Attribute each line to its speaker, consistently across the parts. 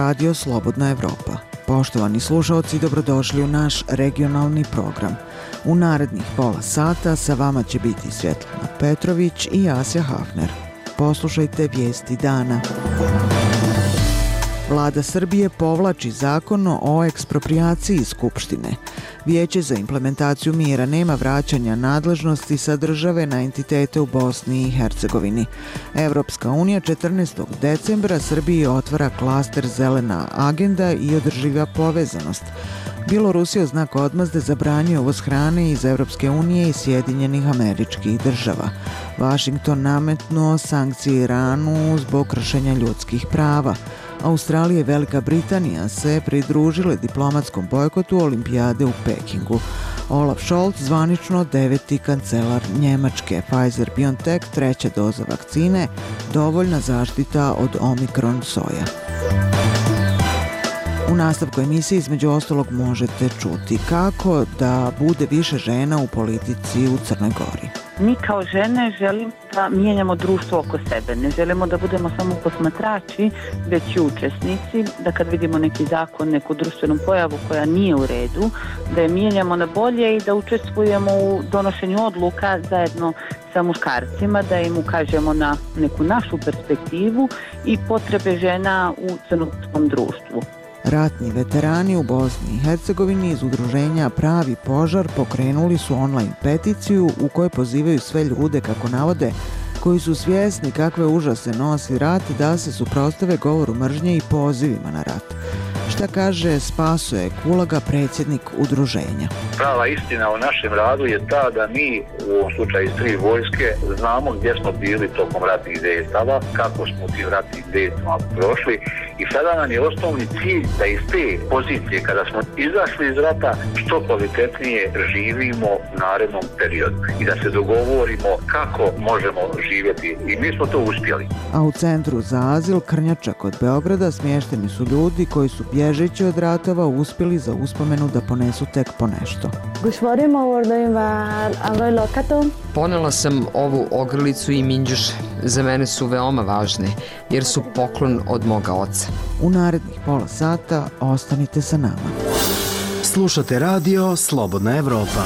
Speaker 1: Radio Slobodna Evropa. Poštovani slušaoci, dobrodošli u naš regionalni program. U narednih pola sata sa vama će biti Svjetlana Petrović i Asja Hafner. Poslušajte vijesti dana. Vlada Srbije povlači zakon o eksproprijaciji Skupštine. Vijeće za implementaciju mira nema vraćanja nadležnosti sa države na entitete u Bosni i Hercegovini. Evropska unija 14. decembra Srbiji otvara klaster Zelena agenda i održiva povezanost. Bjelorusija u znak odmazde zabranjuje uvoz hrane iz Evropske unije i Sjedinjenih Američkih Država. Washington nametnuo sankcije Iranu zbog kršenja ljudskih prava. Australija i Velika Britanija se pridružile diplomatskom bojkotu olimpijade u Pekingu. Olaf Scholz zvanično 9. kancelar Njemačke. Pfizer-BioNTech treća doza vakcine, dovoljna zaštita od Omikron soja. U nastavku emisije između ostalog možete čuti kako da bude više žena u politici u Crnoj Gori.
Speaker 2: Mi kao žene želimo da mijenjamo društvo oko sebe. Ne želimo da budemo samo posmatrači, već i učesnici, da kad vidimo neki zakon, neku društvenu pojavu koja nije u redu, da je mijenjamo na bolje i da učestvujemo u donošenju odluka zajedno sa muškarcima, da im ukažemo na neku našu perspektivu i potrebe žena u crnogorskom društvu.
Speaker 1: Ratni veterani u Bosni i Hercegovini iz udruženja Pravi požar pokrenuli su online peticiju u kojoj pozivaju sve ljude, kako navode, koji su svjesni kakve užase nosi rat, da se suprotstave govoru mržnje i pozivima na rat. Šta kaže Spasoje Kulaga, predsjednik udruženja?
Speaker 3: Prava istina o našem radu je ta da mi, u ovom slučaju iz 3 vojske, znamo gdje smo bili tokom ratnih dejstava, kako smo u tim ratnim dejstvama prošli i sada nam je osnovni cilj da iz te pozicije, kada smo izašli iz rata, što kvalitetnije živimo u narednom periodu i da se dogovorimo kako možemo živjeti i mi smo to uspjeli.
Speaker 1: A u centru za azil Krnjača kod Beograda smješteni su ljudi koji su bježeći od ratova uspjeli za uspomenu da ponesu tek po nešto.
Speaker 4: Ponela sam ovu ogrlicu i minđuše. Za mene su veoma važne, jer su poklon od moga oca.
Speaker 1: U narednih pola sata ostanite sa nama.
Speaker 5: Slušate radio Slobodna Evropa.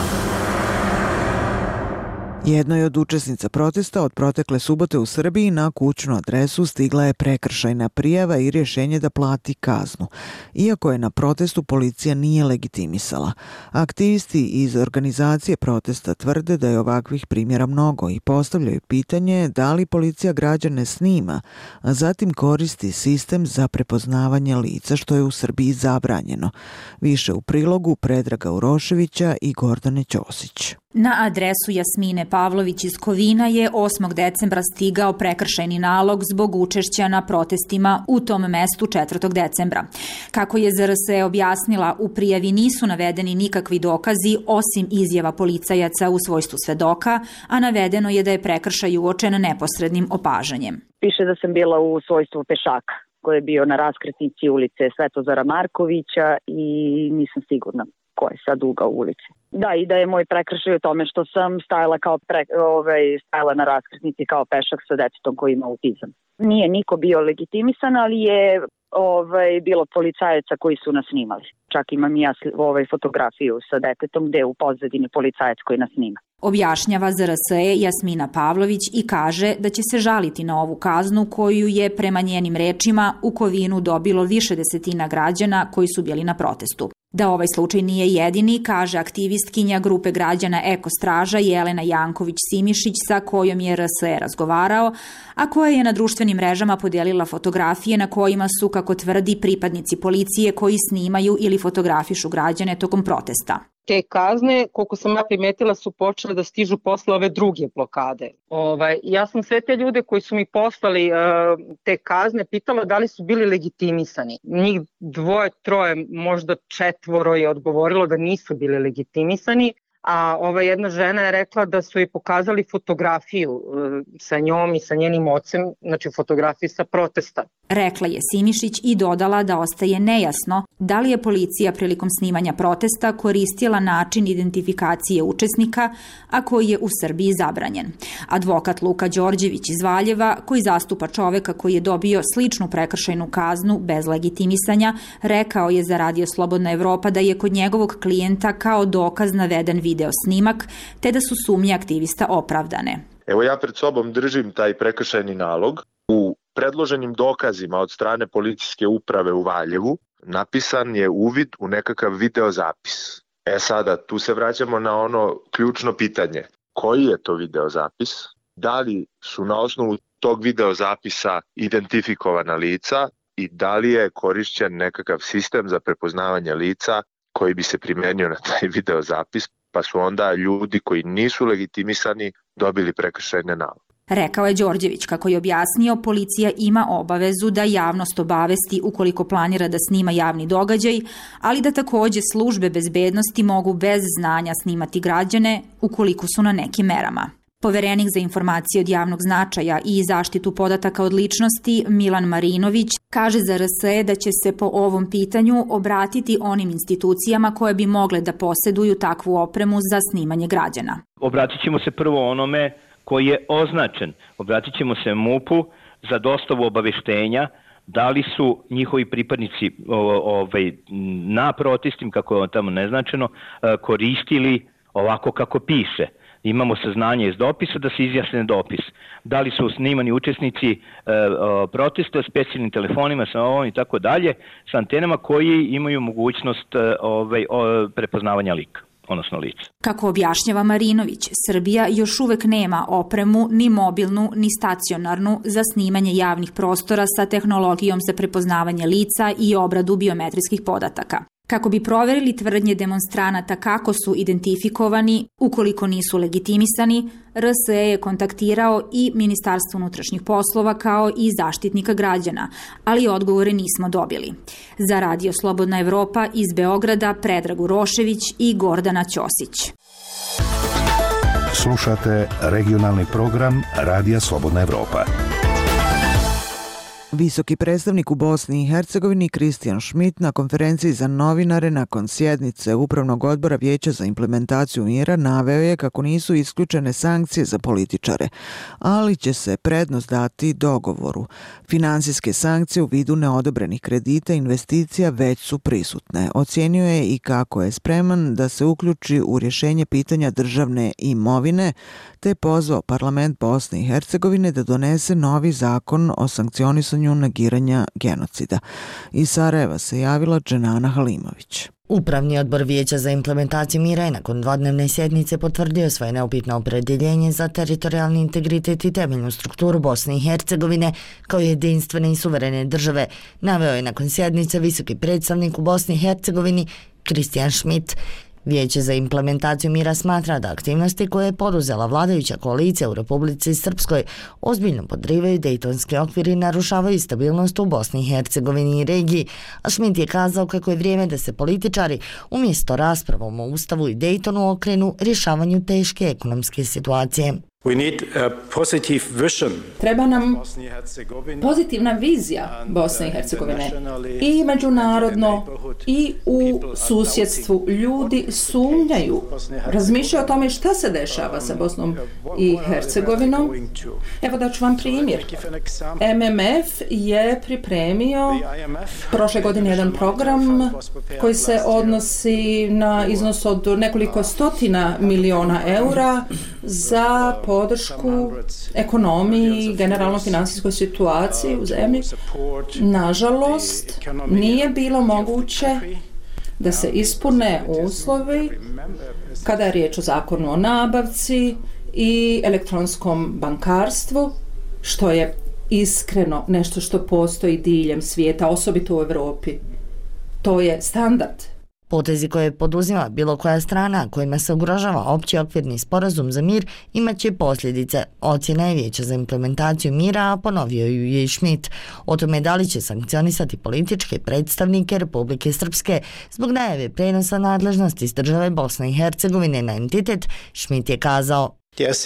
Speaker 1: Jednoj od učesnica protesta od protekle subote u Srbiji na kućnu adresu stigla je prekršajna prijava i rješenje da plati kaznu. Iako je na protestu policija nije legitimisala. Aktivisti iz organizacije protesta tvrde da je ovakvih primjera mnogo i postavljaju pitanje da li policija građane snima, a zatim koristi sistem za prepoznavanje lica, što je u Srbiji zabranjeno. Više u prilogu Predraga Uroševića i Gordane Ćosić.
Speaker 6: Na adresu Jasmine Pavlović iz Kovina je 8. decembra stigao prekršajni nalog zbog učešća na protestima u tom mestu 4. decembra. Kako je ZRS objasnila, u prijavi nisu navedeni nikakvi dokazi osim izjava policajaca u svojstvu svedoka, a navedeno je da je prekršaj uočen neposrednim opažanjem.
Speaker 2: Piše da sam bila u svojstvu pešaka koji je bio na raskrsnici ulice Svetozara Markovića i nisam sigurna ko je sad ugao ulici. Da, i da je moj prekršaj u tome što sam stajala stajala na raskrsnici kao pešak sa detetom koji ima autizam. Nije niko bio legitimisan, ali je bilo policajaca koji su nas snimali. Čak imam i ja fotografiju sa detetom gde je u pozadini policajac koji nas snima.
Speaker 6: Objašnjava ZRS Jasmina Pavlović i kaže da će se žaliti na ovu kaznu koju je prema njenim rečima u Kovinu dobilo više desetina građana koji su bili na protestu. Da ovaj slučaj nije jedini, kaže aktivistkinja grupe građana Eko Straža Jelena Janković-Simišić sa kojom je RSE razgovarao, a koja je na društvenim mrežama podijelila fotografije na kojima su, kako tvrdi, pripadnici policije koji snimaju ili fotografišu građane tokom protesta.
Speaker 7: Te kazne, koliko sam ja primetila, su počele da stižu posle ove druge blokade. Ja sam sve te ljude koji su mi poslali te kazne pitala da li su bili legitimisani. Njih 2, 3, možda 4 je odgovorilo da nisu bili legitimisani, a ova jedna žena je rekla da su joj pokazali fotografiju sa njom i sa njenim ocem, znači fotografiju sa protesta.
Speaker 6: Rekla je Simišić i dodala da ostaje nejasno da li je policija prilikom snimanja protesta koristila način identifikacije učesnika, a koji je u Srbiji zabranjen. Advokat Luka Đorđević iz Valjeva, koji zastupa čoveka koji je dobio sličnu prekršajnu kaznu bez legitimisanja, rekao je za Radio Slobodna Evropa da je kod njegovog klijenta kao dokaz naveden video snimak, te da su sumnje aktivista opravdane.
Speaker 8: Evo ja pred sobom držim taj prekršajni nalog. U predloženim dokazima od strane policijske uprave u Valjevu napisan je uvid u nekakav videozapis. Sada, tu se vraćamo na ono ključno pitanje. Koji je to videozapis? Da li su na osnovu tog videozapisa identifikovana lica i da li je korišćen nekakav sistem za prepoznavanje lica koji bi se primenio na taj videozapis, pa su onda ljudi koji nisu legitimisani dobili prekršajne naloge.
Speaker 6: Rekao je Đorđević, kako je objasnio, policija ima obavezu da javnost obavesti ukoliko planira da snima javni događaj, ali da takođe službe bezbednosti mogu bez znanja snimati građane ukoliko su na nekim merama. Poverenik za informacije od javnog značaja i zaštitu podataka od ličnosti Milan Marinović kaže za RSE da će se po ovom pitanju obratiti onim institucijama koje bi mogle da poseduju takvu opremu za snimanje građana.
Speaker 9: Obratit ćemo se prvo onome koji je označen. Obratit ćemo se MUP-u za dostavu obaveštenja da li su njihovi pripadnici na protestima, kako je tamo neznačeno, koristili ovako kako piše. Imamo saznanje iz dopisa da se izjasne dopis. Da li su snimani učesnici protesta specijalnim telefonima sa ovom i tako dalje, sa antenama koji imaju mogućnost prepoznavanja lika, odnosno lica.
Speaker 6: Kako objašnjava Marinović, Srbija još uvek nema opremu ni mobilnu ni stacionarnu za snimanje javnih prostora sa tehnologijom za prepoznavanje lica i obradu biometrijskih podataka. Kako bi proverili tvrdnje demonstranata kako su identifikovani ukoliko nisu legitimisani, RSE je kontaktirao i Ministarstvo unutrašnjih poslova kao i Zaštitnika građana, ali odgovore nismo dobili. Za Radio Slobodna Evropa iz Beograda Predrag Urošević i Gordana Ćosić.
Speaker 10: Slušate regionalni program Radija Slobodna Evropa.
Speaker 1: Visoki predstavnik u Bosni i Hercegovini Kristijan Šmit na konferenciji za novinare nakon sjednice Upravnog odbora Vijeća za implementaciju mira naveo je kako nisu isključene sankcije za političare, ali će se prednost dati dogovoru. Finansijske sankcije u vidu neodobrenih kredita i investicija već su prisutne. Ocijenio je i kako je spreman da se uključi u rješenje pitanja državne imovine, te pozvao parlament Bosne i Hercegovine da donese novi zakon o sankcionisanju negiranja genocida. Iz Sarajeva se javila Dženana Halimović.
Speaker 11: Upravni odbor Vijeća za implementaciju mira je nakon dvodnevne sjednice potvrdio svoje neupitno opredjeljenje za teritorijalni integritet i temeljnu strukturu Bosne i Hercegovine kao jedinstvene i suverene države, naveo je nakon sjednice visoki predstavnik u Bosni i Hercegovini Kristijan Šmit. Vijeće za implementaciju mira smatra da aktivnosti koje je poduzela vladajuća koalicija u Republici Srpskoj ozbiljno podrivaju dejtonski okvir i narušavaju stabilnost u Bosni i Hercegovini i regiji, a Šmit je kazao kako je vrijeme da se političari umjesto raspravom o Ustavu i Dejtonu okrenu rješavanju teške ekonomske situacije.
Speaker 12: Treba nam pozitivna vizija Bosne i Hercegovine i međunarodno i u susjedstvu. Ljudi sumnjaju, razmišljaju o tome šta se dešava sa Bosnom i Hercegovinom. Evo da ću vam primjer. MMF je pripremio prošle godine jedan program koji se odnosi na iznos od nekoliko stotina miliona eura za podršku ekonomiji i generalno finansijskoj situaciji u zemlji. Nažalost, nije bilo moguće da se ispune uslovi kada je riječ o zakonu o nabavci i elektronskom bankarstvu, što je iskreno nešto što postoji diljem svijeta, osobito u Evropi. To je standard.
Speaker 11: Potezi koje poduzima bilo koja strana kojima se ugrožava opći okvirni sporazum za mir imaće posljedice. Ocjena je Vijeća za implementaciju mira, a ponovio ju je i Schmidt. O tome da li će sankcionisati političke predstavnike Republike Srpske zbog najave prenosa nadležnosti iz države Bosne i Hercegovine na entitet, Schmidt je kazao: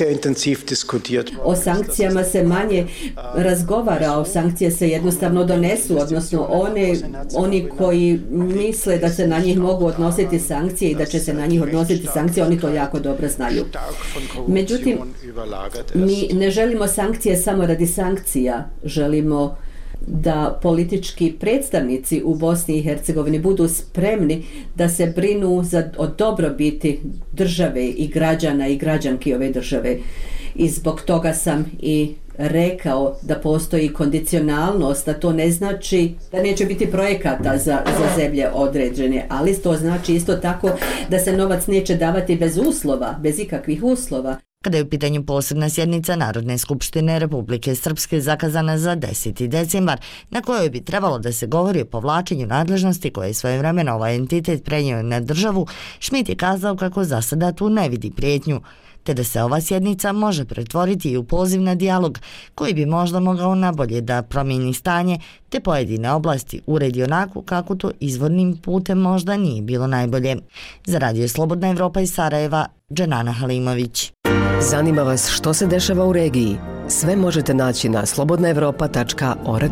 Speaker 13: O sankcijama se manje razgovara, o sankcije se jednostavno donesu, odnosno oni koji misle da se na njih mogu odnositi sankcije i da će se na njih odnositi sankcije, oni to jako dobro znaju. Međutim, mi ne želimo sankcije samo radi sankcija, želimo da politički predstavnici u Bosni i Hercegovini budu spremni da se brinu o dobrobiti države i građana i građanki ove države. I zbog toga sam i rekao da postoji kondicionalnost, a to ne znači da neće biti projekata za zemlje određene, ali to znači isto tako da se novac neće davati bez uslova, bez ikakvih uslova.
Speaker 11: Kada je u pitanju posebna sjednica Narodne skupštine Republike Srpske zakazana za 10. decembar, na kojoj bi trebalo da se govori o povlačenju nadležnosti koje je svojevremeno ovaj entitet prenio na državu, Schmidt je kazao kako za sada tu ne vidi prijetnju, te da se ova sjednica može pretvoriti i u poziv na dijalog koji bi možda mogao nabolje da promijeni stanje te pojedine oblasti uredi onako kako to izvornim putem možda nije bilo najbolje. Za Radio Slobodna Evropa iz Sarajeva, Dženana Halimović.
Speaker 14: Zanima vas što se dešava u regiji? Sve možete naći na slobodnaevropa.org.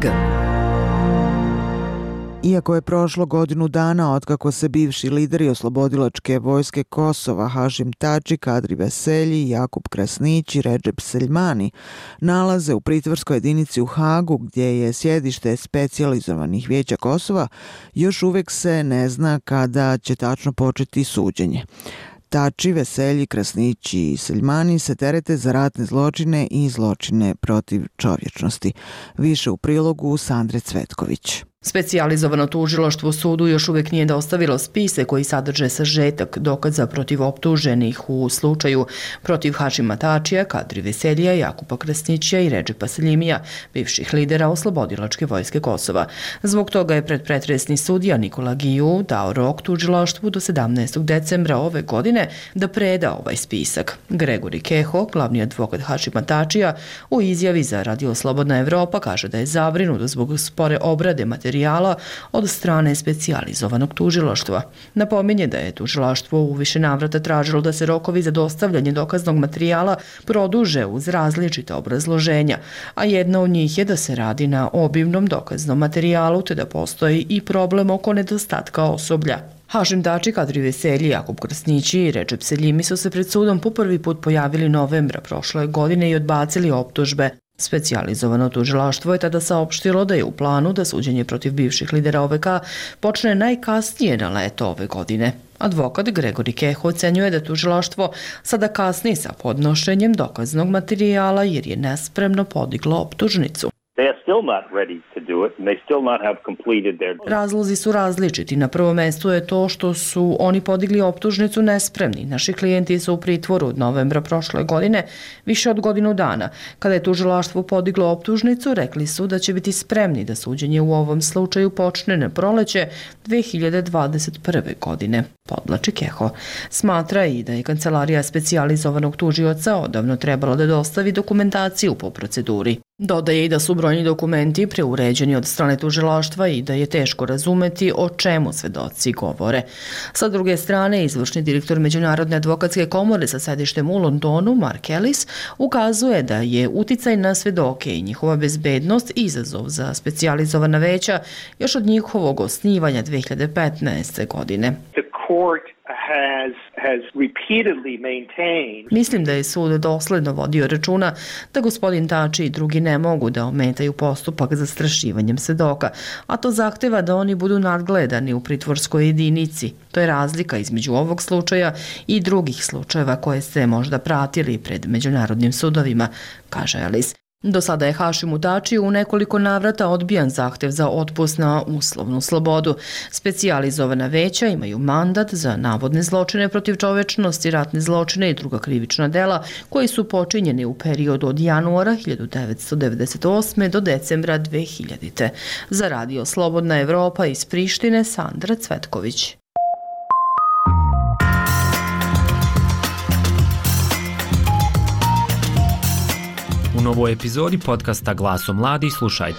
Speaker 1: Iako je prošlo godinu dana otkako se bivši lideri oslobodilačke vojske Kosova Hašim Tači, Kadri Veselji, Jakub Krasnić i Redžep Seljmani nalaze u pritvorskoj jedinici u Hagu, gdje je sjedište specijalizovanih vijeća Kosova, još uvijek se ne zna kada će tačno početi suđenje. Tači, Veselji, Krasnić i Seljmani se terete za ratne zločine i zločine protiv čovječnosti. Više u prilogu Sandre Cvetković.
Speaker 15: Specijalizovano tužilaštvo sudu još uvijek nije dostavilo spise koji sadrže sažetak dokaza protiv optuženih u slučaju protiv Hašima Tačija, Kadri Veseljija, Jakupa Krasnića i Redžepa Seljimija, bivših lidera oslobodilačke vojske Kosova. Zbog toga je predpretresni sudija Nikola Giju dao rok tužilaštvu do 17. decembra ove godine da preda ovaj spisak. Gregori Keho, glavni advokat Hašima Tačija, u izjavi za Radio Slobodna Evropa kaže da je zabrinut zbog spore obrade materijala od strane specijalizovanog tužilaštva. Napominje da je tužilaštvo u više navrata tražilo da se rokovi za dostavljanje dokaznog materijala produže uz različita obrazloženja, a jedna od njih je da se radi na obimnom dokaznom materijalu te da postoji i problem oko nedostatka osoblja. Hašim Tači, Kadri Veselji, Jakub Krasnići i Redžep Seljimi su se pred sudom po prvi put pojavili novembra prošle godine i odbacili optužbe. Specijalizovano tužilaštvo je tada saopštilo da je u planu da suđenje protiv bivših lidera OVK počne najkasnije na leto ove godine. Advokat Gregori Keho ocenjuje da tužilaštvo sada kasni sa podnošenjem dokaznog materijala jer je nespremno podiglo optužnicu. Razlozi su različiti. Na prvom mjestu je to što su oni podigli optužnicu nespremni. Naši klijenti su u pritvoru od novembra prošle godine više od godinu dana. Kada je tužilaštvo podiglo optužnicu, rekli su da će biti spremni da suđenje u ovom slučaju počne na proleće 2021. godine, podlači Keho. Smatra i da je kancelarija specijalizovanog tužioca odavno trebala da dostavi dokumentaciju po proceduri. Dodaje i da su brojni dokumenti preuređeni od strane tužilaštva i da je teško razumeti o čemu svedoci govore. Sa druge strane, izvršni direktor Međunarodne advokatske komore sa sedištem u Londonu, Mark Ellis, ukazuje da je uticaj na svedoke i njihova bezbednost izazov za specijalizovana veća još od njihovog osnivanja 2015. godine. Mislim da je sud dosledno vodio računa da gospodin Tači i drugi ne mogu da ometaju postupak zastrašivanjem svedoka, a to zahteva da oni budu nadgledani u pritvorskoj jedinici. To je razlika između ovog slučaja i drugih slučajeva koje ste možda pratili pred međunarodnim sudovima, kaže Ellis. Do sada je Hašimu Tačiju u nekoliko navrata odbijan zahtev za otpust na uslovnu slobodu. Specijalizovana veća imaju mandat za navodne zločine protiv čovečnosti, ratne zločine i druga krivična dela koji su počinjeni u periodu od januara 1998. do decembra 2000. Za Radio Slobodna Evropa iz Prištine, Sandra Cvetković.
Speaker 16: novoj epizodi podcasta Glaso mladih slušajte.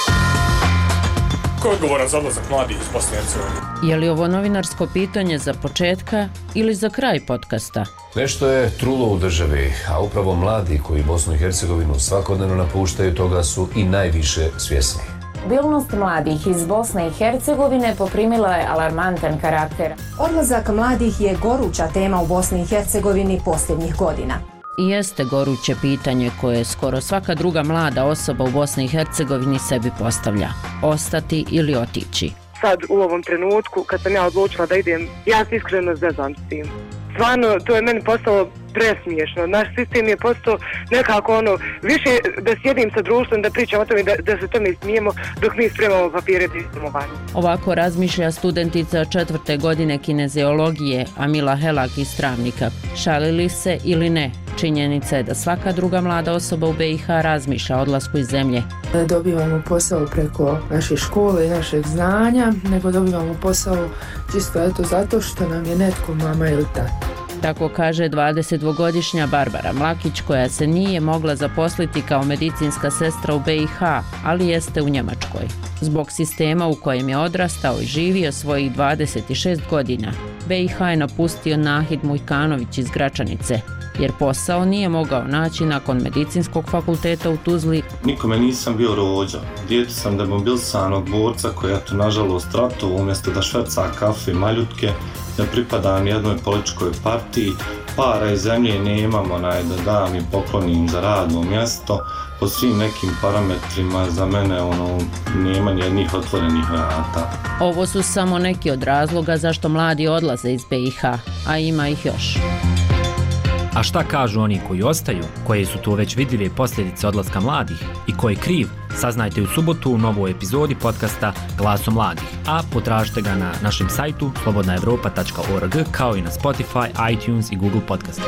Speaker 17: Ko je odgovoran za odlazak mladih iz Bosne i Hercegovine?
Speaker 18: Je li ovo novinarsko pitanje za početka ili za kraj podcasta?
Speaker 19: Nešto je trulo u državi, a upravo mladi koji Bosnu i Hercegovinu svakodnevno napuštaju toga su i najviše svjesni.
Speaker 20: Mobilnost mladih iz Bosne i Hercegovine poprimila je alarmantan karakter.
Speaker 21: Odlazak mladih je goruća tema u Bosni i Hercegovini posljednjih godina.
Speaker 18: I jeste goruće pitanje koje skoro svaka druga mlada osoba u Bosni i Hercegovini sebi postavlja. Ostati ili otići.
Speaker 22: Sad u ovom trenutku kad sam ja odlučila da idem, ja se iskreno zezam s tim. Stvarno, to je meni postalo presmiješno. Naš sistem je postao nekako više da sjedim sa društvom, da pričam o tome, da se tome smijemo dok mi spremamo papire da idemo van.
Speaker 18: Ovako razmišlja studentica 4. godine kineziologije Amila Helak iz Travnika. Šalili se ili ne? Činjenica je da svaka druga mlada osoba u BiH razmišlja o odlasku iz zemlje.
Speaker 23: Ne dobivamo posao preko naše škole i našeg znanja, nego dobivamo posao čisto zato što nam je netko mama ili tata.
Speaker 18: Tako kaže 22-godišnja Barbara Mlakić koja se nije mogla zaposliti kao medicinska sestra u BiH, ali jeste u Njemačkoj. Zbog sistema u kojem je odrastao i živio svojih 26 godina, BiH je napustio Nahid Mujkanović iz Gračanice, jer posao nije mogao naći nakon medicinskog fakulteta u Tuzli.
Speaker 24: Nikome nisam bio rođa. Dijete sam demobilisanog borca koji je nažalost ratovao umjesto da šverca kafe i maljutke, ne pripadam jednoj političkoj partiji, para i zemlje nemamo da dam i poklonim za radno mjesto. Po svim nekim parametrima za mene nema nijednih otvorenih vrata.
Speaker 18: Ovo su samo neki od razloga zašto mladi odlaze iz BiH, a ima ih još.
Speaker 16: A šta kažu oni koji ostaju, koje su to već vidjeli posljedice odlaska mladih i ko je kriv, saznajte u subotu u novoj epizodi podcasta Glaso mladih, a potražite ga na našem sajtu slobodnaevropa.org kao i na Spotify, iTunes i Google Podcast.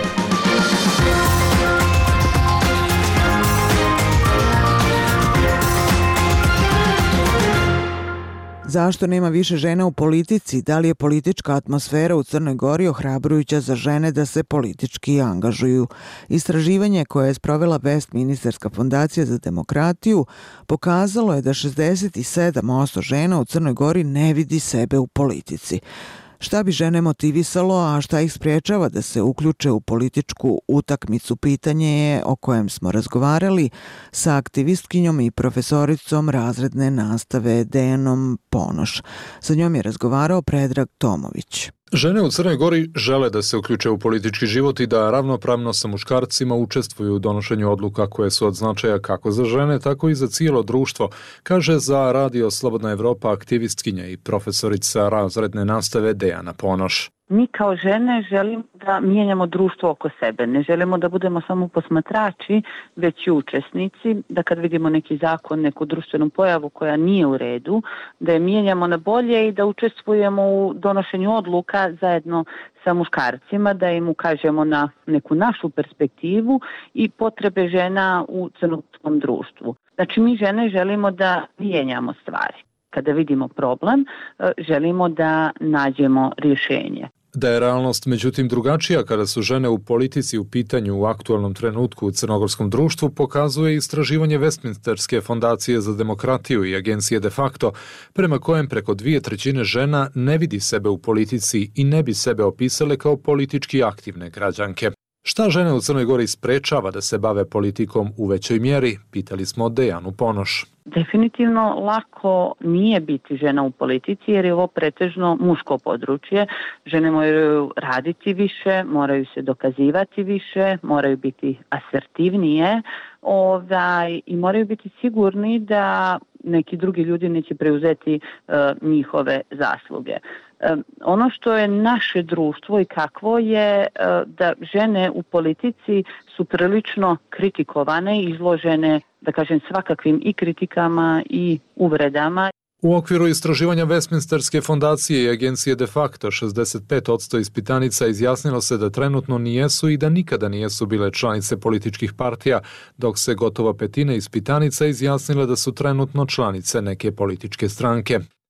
Speaker 1: Zašto nema više žena u politici? Da li je politička atmosfera u Crnoj Gori ohrabrujuća za žene da se politički angažuju? Istraživanje koje je sprovela Westminsterska fondacija za demokratiju pokazalo je da 67% žena u Crnoj Gori ne vidi sebe u politici. Šta bi žene motivisalo, a šta ih spriječava da se uključe u političku utakmicu? Pitanje je o kojem smo razgovarali sa aktivistkinjom i profesoricom razredne nastave Dejanom Ponoš. Sa njom je razgovarao Predrag Tomović.
Speaker 25: Žene u Crnoj Gori žele da se uključe u politički život i da ravnopravno sa muškarcima učestvuju u donošenju odluka koje su od značaja kako za žene, tako i za cijelo društvo, kaže za Radio Slobodna Evropa aktivistkinja i profesorica razredne nastave Dejana Ponoš.
Speaker 2: Mi kao žene želimo da mijenjamo društvo oko sebe. Ne želimo da budemo samo posmatrači, već i učesnici, da kad vidimo neki zakon, neku društvenu pojavu koja nije u redu, da je mijenjamo na bolje i da učestvujemo u donošenju odluka zajedno sa muškarcima, da im ukažemo na neku našu perspektivu i potrebe žena u crnogorskom društvu. Znači mi žene želimo da mijenjamo stvari. Kada vidimo problem, želimo da nađemo rješenje.
Speaker 25: Da je realnost međutim drugačija kada su žene u politici u pitanju u aktualnom trenutku u crnogorskom društvu pokazuje istraživanje Westminsterske fondacije za demokratiju i agencije De facto, prema kojem preko 2/3 žena ne vidi sebe u politici i ne bi sebe opisale kao politički aktivne građanke. Šta žene u Crnoj Gori sprečava da se bave politikom u većoj mjeri? Pitali smo Dejanu Ponoš.
Speaker 2: Definitivno lako nije biti žena u politici jer je ovo pretežno muško područje. Žene moraju raditi više, moraju se dokazivati više, moraju biti asertivnije i moraju biti sigurni da neki drugi ljudi neće preuzeti njihove zasluge. Ono što je naše društvo i kakvo je da žene u politici su prilično kritikovane, izložene, da kažem, svakakvim i kritikama i uvredama.
Speaker 25: U okviru istraživanja Westminsterske fondacije i agencije De facto 65% ispitanica izjasnilo se da trenutno nijesu i da nikada nijesu bile članice političkih partija, dok se gotovo 1/5 ispitanica izjasnila da su trenutno članice neke političke stranke.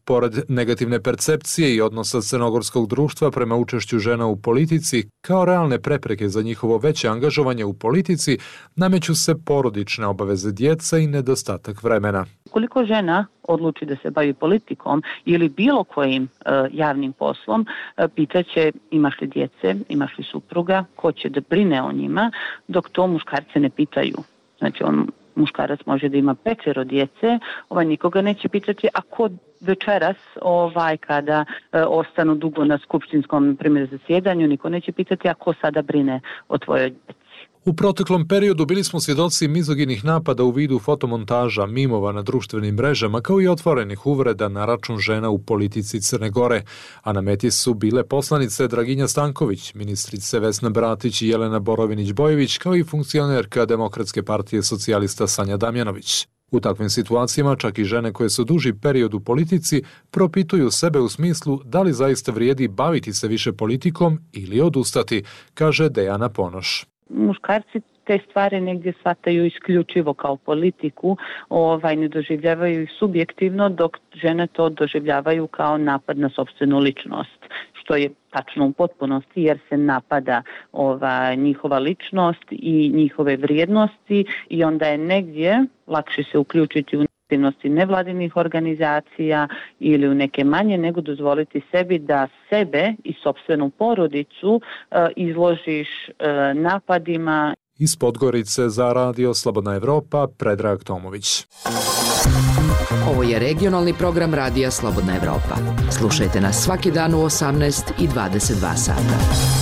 Speaker 25: Pored negativne percepcije i odnosa crnogorskog društva prema učešću žena u politici, kao realne prepreke za njihovo veće angažovanje u politici, nameću se porodične obaveze djeca i nedostatak vremena.
Speaker 3: Koliko žena odluči da se bavi politikom ili bilo kojim javnim poslom, pitaće imaš li djece, imaš li supruga, ko će da brine o njima, dok to muškarce ne pitaju. Znači muškarac može da ima 5 djece, nikoga neće pitati, a ko večeras kada ostanu dugo na skupštinskom primjer zasjedanju, niko neće pitati, a ko sada brine o tvojoj djeci.
Speaker 25: U proteklom periodu bili smo svjedoci mizoginih napada u vidu fotomontaža, mimova na društvenim mrežama, kao i otvorenih uvreda na račun žena u politici Crne Gore, a na meti su bile poslanice Draginja Stanković, ministrice Vesna Bratić i Jelena Borovinić-Bojević, kao i funkcionerka Demokratske partije socijalista Sanja Damjanović. U takvim situacijama čak i žene koje su duži period u politici propituju sebe u smislu da li zaista vrijedi baviti se više politikom ili odustati, kaže Dejana Ponoš.
Speaker 3: Muškarci te stvari negdje shvataju isključivo kao politiku, ne doživljavaju ih subjektivno, dok žene to doživljavaju kao napad na sopstvenu ličnost, što je tačno u potpunosti jer se napada njihova ličnost i njihove vrijednosti i onda je negdje lakše se uključiti u aktivnosti nevladinih organizacija ili u neke manje, nego dozvoliti sebi da sebe i sopstvenu porodicu izložiš napadima.
Speaker 25: Iz Podgorice za Radio Slobodna Evropa, Predrag Tomović.
Speaker 14: Ovo je regionalni program Radija Slobodna Evropa. Slušajte nas svaki dan u 18 i 22 sata.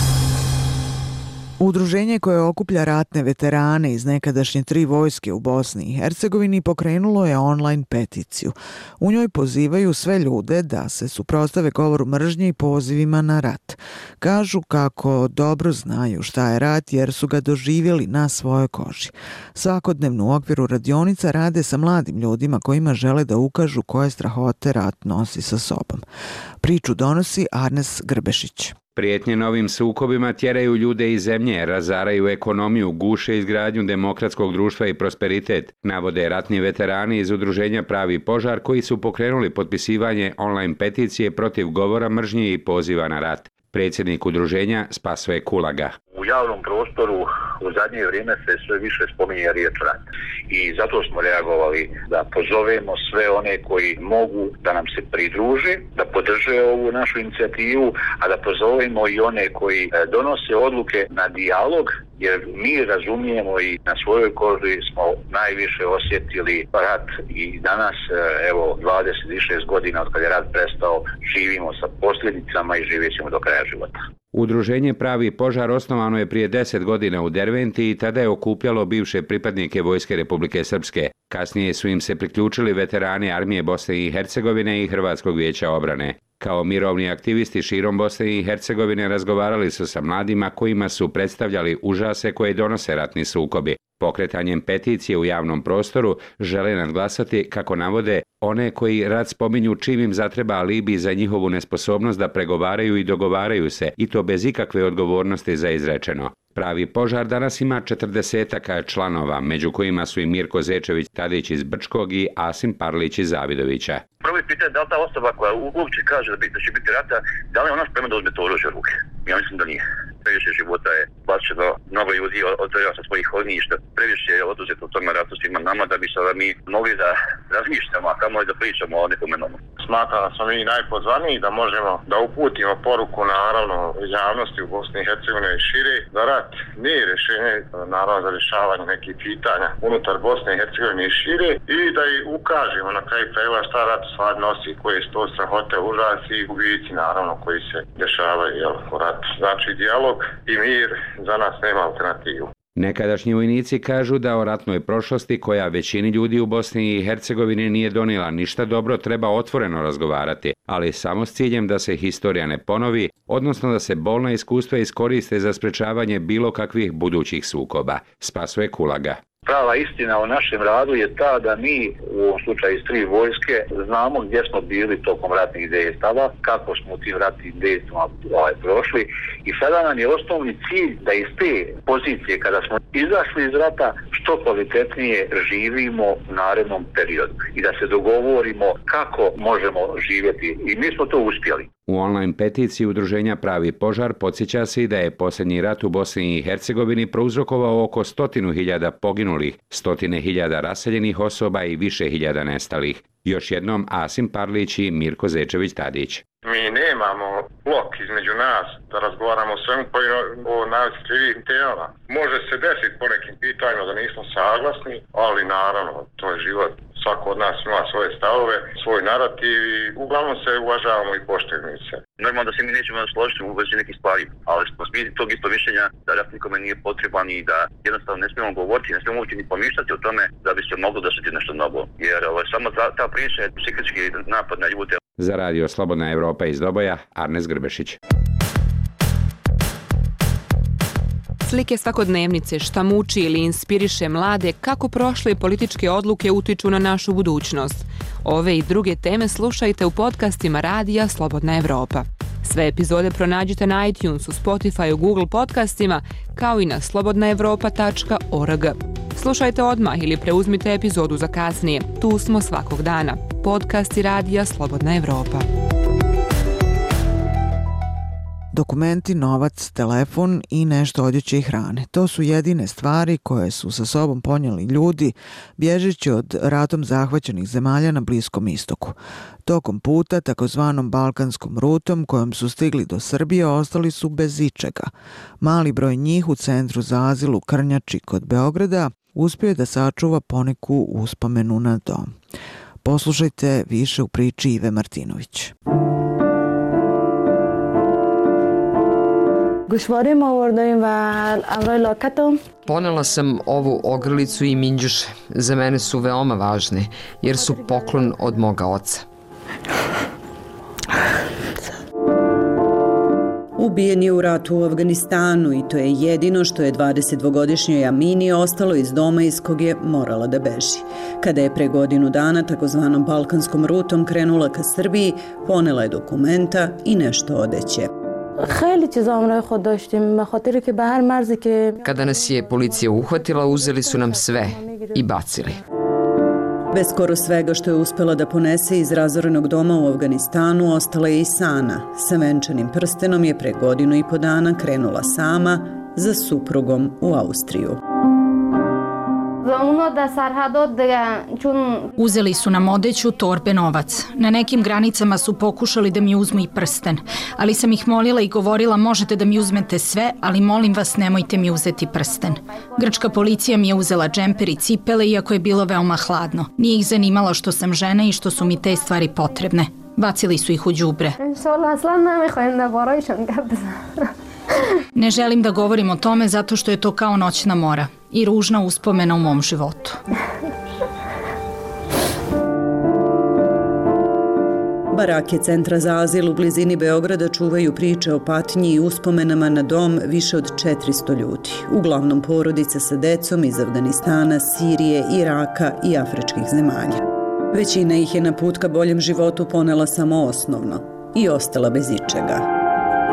Speaker 1: Udruženje koje okuplja ratne veterane iz nekadašnje 3 vojske u Bosni i Hercegovini pokrenulo je online peticiju. U njoj pozivaju sve ljude da se suprotstave govoru mržnje i pozivima na rat. Kažu kako dobro znaju šta je rat jer su ga doživjeli na svojoj koži. Svakodnevno u okviru radionica rade sa mladim ljudima kojima žele da ukažu koje strahote rat nosi sa sobom. Priču donosi Arnes Grbešić.
Speaker 4: Prijetnje novim sukobima tjeraju ljude iz zemlje, razaraju ekonomiju, guše izgradnju demokratskog društva i prosperitet, navode ratni veterani iz udruženja Pravi požar koji su pokrenuli potpisivanje online peticije protiv govora mržnje i poziva na rat. Predsjednik udruženja Spasoje Kulaga.
Speaker 5: U javnom prostoru u zadnje vrijeme se sve više spominje riječ rat. I zato smo reagovali da pozovemo sve one koji mogu da nam se pridruže, da podrže ovu našu inicijativu, a da pozovemo i one koji donose odluke na dijalog, jer mi razumijemo i na svojoj koži smo najviše osjetili rat i danas, 26 godina od kad je rat prestao, živimo sa posljedicama i živjet ćemo do kraja života.
Speaker 4: Udruženje Pravi požar osnovano je prije 10 godina u Derventi i tada je okupljalo bivše pripadnike Vojske Republike Srpske. Kasnije su im se priključili veterani Armije Bosne i Hercegovine i Hrvatskog vijeća obrane. Kao mirovni aktivisti širom Bosne i Hercegovine razgovarali su sa mladima kojima su predstavljali užase koje donose ratni sukobi. Pokretanjem peticije u javnom prostoru žele nadglasati, kako navode, one koji rat spominju čim im zatreba alibi za njihovu nesposobnost da pregovaraju i dogovaraju se, i to bez ikakve odgovornosti za izrečeno. Pravi požar danas ima 40 članova, među kojima su i Mirko Zečević Tadić iz Brčkog i Asim Parlić iz Zavidovića.
Speaker 5: Prvo je pitanje da li ta osoba koja uopće kaže da će biti rata, da li je ona spremna da uzme to oružje u ruke? Ja mislim da nije. Previše života je bačeno, mnogo ljudi odveo sa svojih ognjišta, previše je oduzeto u tome ratu svima nama da bi sada mi mogli da razmišljamo, a kamo je da pričamo o nekom imenu.
Speaker 7: Smatram da smo mi najpozvaniji da možemo da uputimo poruku naravno javnosti u Bosni i Hercegovini i šire, da rat nije rješenje naravno za rješavanje nekih pitanja unutar Bosne i Hercegovine i šire i da i ukažemo na kraju krajeva šta rat stvar nosi, koje su to strahote, užasi i gubici naravno koji se dešavaju u ratu. Znači dijalog i mir za nas nema alternativu.
Speaker 4: Nekadašnji vojnici kažu da o ratnoj prošlosti, koja većini ljudi u Bosni i Hercegovini nije donijela ništa dobro, treba otvoreno razgovarati, ali samo s ciljem da se historija ne ponovi, odnosno da se bolna iskustva iskoriste za sprečavanje bilo kakvih budućih sukoba. Spasoje Kulaga.
Speaker 5: Prava istina o našem radu je ta da mi, u ovom slučaju iz 3 vojske, znamo gdje smo bili tokom ratnih dejstava, kako smo u tim ratnim dejstvima prošli i sada nam je osnovni cilj da iz te pozicije kada smo izašli iz rata što kvalitetnije živimo u narednom periodu i da se dogovorimo kako možemo živjeti. I mi smo to uspjeli.
Speaker 4: U online peticiji udruženja Pravi požar podsjeća se i da je posljednji rat u Bosni i Hercegovini prouzrokovao oko 100.000 poginulih, 100.000 raseljenih osoba i više hiljada nestalih. Još jednom Asim Parlić i Mirko Zečević-Tadić.
Speaker 7: Mi nemamo blok između nas da razgovaramo o svemu o najosjetljivijim temama. Može se desiti po nekim pitanjima da nismo saglasni, ali naravno to je život. Svako od nas ima svoje stavove, svoj narativ i uglavnom se uvažavamo i poštujemo se.
Speaker 6: Normalno da se mi nećemo složiti u vezi nekih stvari, ali smo svi tog isto mišljenja da rat nikome nije potreban i da jednostavno ne smijemo govoriti, ne smijemo uopće ni pomišljati o tome da bi se moglo desiti nešto novo. Jer samo ta priča je psihički napad na ljude.
Speaker 4: Za radio Slobodna Evropa iz Doboja, Arnes Grbešić.
Speaker 8: Slike svakodnevnice, šta muči ili inspiriše mlade, kako prošle političke odluke utiču na našu budućnost. Ove i druge teme slušajte u podcastima radija Slobodna Evropa. Sve epizode pronađite na iTunesu, Spotifyu, Google podcastima, kao i na slobodnaevropa.org. Slušajte odmah ili preuzmite epizodu za kasnije. Tu smo svakog dana. Podcasti radija Slobodna Evropa.
Speaker 1: Dokumenti, novac, telefon i nešto odjeće i hrane. To su jedine stvari koje su sa sobom ponijeli ljudi bježeći od ratom zahvaćenih zemalja na Bliskom istoku. Tokom puta, takozvanom balkanskom rutom kojom su stigli do Srbije, ostali su bez ičega. Mali broj njih u centru za azil u Krnjači kod Beograda uspio je da sačuva poneku uspomenu na dom. Poslušajte više u priči Ive Martinović.
Speaker 9: Ponela sam ovu ogrlicu i minđuše. Za mene su veoma važne, jer su poklon od moga oca.
Speaker 10: Ubijen je u ratu u Afganistanu i to je jedino što je 22-godišnjoj Amini ostalo iz doma iz kog je morala da beži. Kada je pre godinu dana takozvanom balkanskom rutom krenula ka Srbiji, ponela je dokumenta i nešto odeće.
Speaker 9: Kada nas je policija uhvatila, uzeli su nam sve i bacili.
Speaker 10: Bez skoro svega što je uspela da ponese iz razorenog doma u Afganistanu, ostala je i Sana. Sa venčanim prstenom je pre godinu i po dana krenula sama za suprugom u Austriju.
Speaker 12: Uzeli su nam odeću, torbe, novac. Na nekim granicama su pokušali da mi uzmu i prsten, ali sam ih molila i govorila možete da mi uzmete sve, ali molim vas nemojte mi uzeti prsten. Grčka policija mi je uzela džemper i cipele iako je bilo veoma hladno. Nije ih zanimalo što sam žena i što su mi te stvari potrebne. Bacili su ih u đubre. Ne želim da govorim o tome zato što je to kao noćna mora i ružna uspomena u mom životu.
Speaker 10: Barake centra za azil u blizini Beograda čuvaju priče o patnji i uspomenama na dom više od 400 ljudi. Uglavnom porodice sa decom iz Afganistana, Sirije, Iraka i afričkih zemalja. Većina ih je na put ka boljem životu ponela samo osnovno i ostala bez ičega.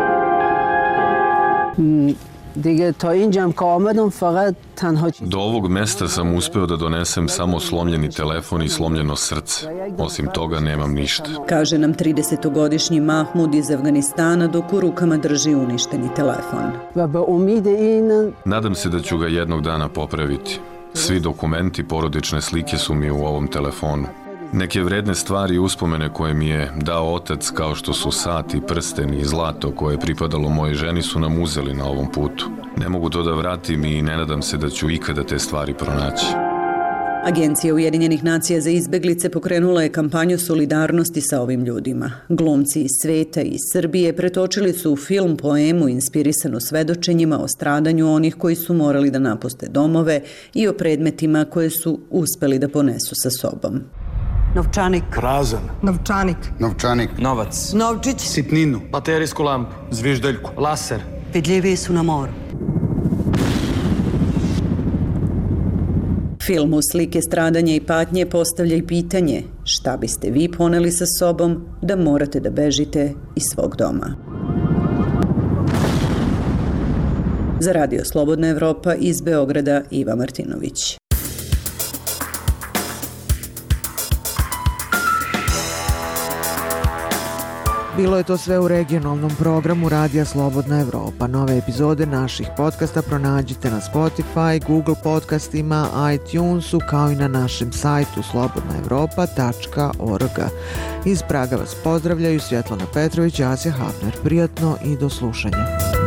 Speaker 26: Do ovog mesta sam uspeo da donesem samo slomljeni telefon i slomljeno srce. Osim toga nemam ništa.
Speaker 10: Kaže nam 30-godišnji Mahmud iz Afganistana dok u rukama drži uništeni telefon.
Speaker 26: Nadam se da ću ga jednog dana popraviti. Svi dokumenti, porodične slike su mi u ovom telefonu. Neke vredne stvari i uspomene koje mi je dao otac, kao što su sati, prsten i zlato koje je pripadalo mojoj ženi, su nam uzeli na ovom putu. Ne mogu to da vratim i ne nadam se da ću ikada te stvari pronaći.
Speaker 10: Agencija Ujedinjenih nacija za izbeglice pokrenula je kampanju solidarnosti sa ovim ljudima. Glumci iz sveta i iz Srbije pretočili su u film poemu inspirisanu svedočenjima o stradanju onih koji su morali da napuste domove i o predmetima koje su uspeli da ponesu sa sobom.
Speaker 27: Novčanik. Prazan. Novčanik. Novčanik. Novac. Novčić. Sitninu. Baterijsku lampu. Zviždeljku. Laser. Vidljiviji su na moru.
Speaker 10: Film u slike stradanja i patnje postavlja i pitanje šta biste vi poneli sa sobom da morate da bežite iz svog doma. Za Radio Slobodna Evropa iz Beograda Iva Martinović.
Speaker 1: Bilo je to sve u regionalnom programu Radija Slobodna Evropa. Nove epizode naših podcasta pronađite na Spotify, Google podcastima, iTunesu, kao i na našem sajtu slobodnaevropa.org. Iz Praga vas pozdravljaju Svjetlana Petrović i Asja Hafner. Prijatno i do slušanja.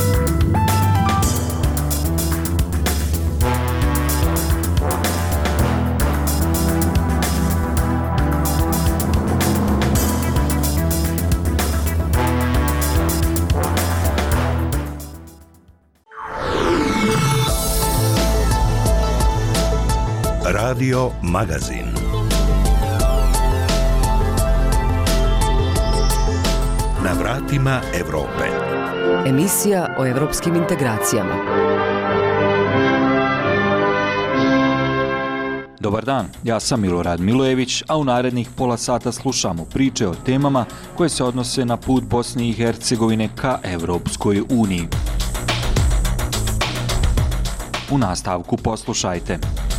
Speaker 11: Radio Magazin. Na vratima Evrope.
Speaker 14: Emisija o evropskim integracijama.
Speaker 13: Dobar dan, ja sam Milorad Milojević, a u narednih pola sata slušamo priče o temama koje se odnose na put Bosne i Hercegovine ka Evropskoj uniji. U nastavku poslušajte.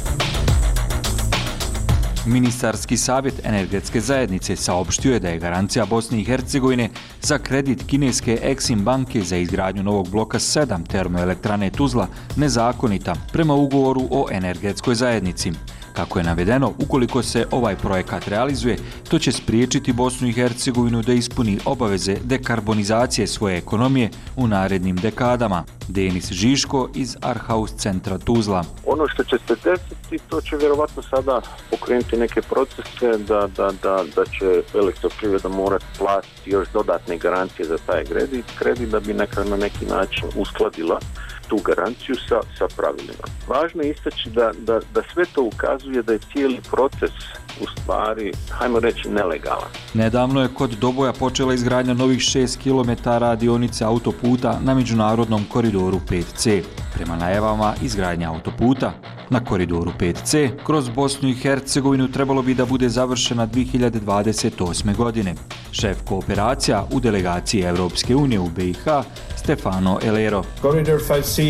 Speaker 13: Ministarski savjet energetske zajednice saopštio je da je garancija Bosne i Hercegovine za kredit kineske Exim banke za izgradnju novog bloka 7 termoelektrane Tuzla nezakonita prema ugovoru o energetskoj zajednici. Kako je navedeno, ukoliko se ovaj projekat realizuje, to će spriječiti Bosnu i Hercegovinu da ispuni obaveze dekarbonizacije svoje ekonomije u narednim dekadama. Denis Žiško iz Arhaus centra Tuzla.
Speaker 15: Ono što će se desiti, to će vjerovatno sada pokrenuti neke procese da će elektroprivreda morati platiti još dodatne garancije za taj kredit da bi na neki način uskladila tu garanciju sa pravilima. Važno je istaći da sve to ukazuje da je cijeli proces u stvari, hajmo reći, nelegalan.
Speaker 13: Nedavno je kod Doboja počela izgradnja novih 6 km dionice autoputa na međunarodnom koridoru 5C. Prema najavama, izgradnja autoputa na koridoru 5C kroz Bosnu i Hercegovinu trebalo bi da bude završena 2028. godine. Šef kooperacija u delegaciji Evropske unije u BiH, Stefano Elero.
Speaker 17: Koridor 5C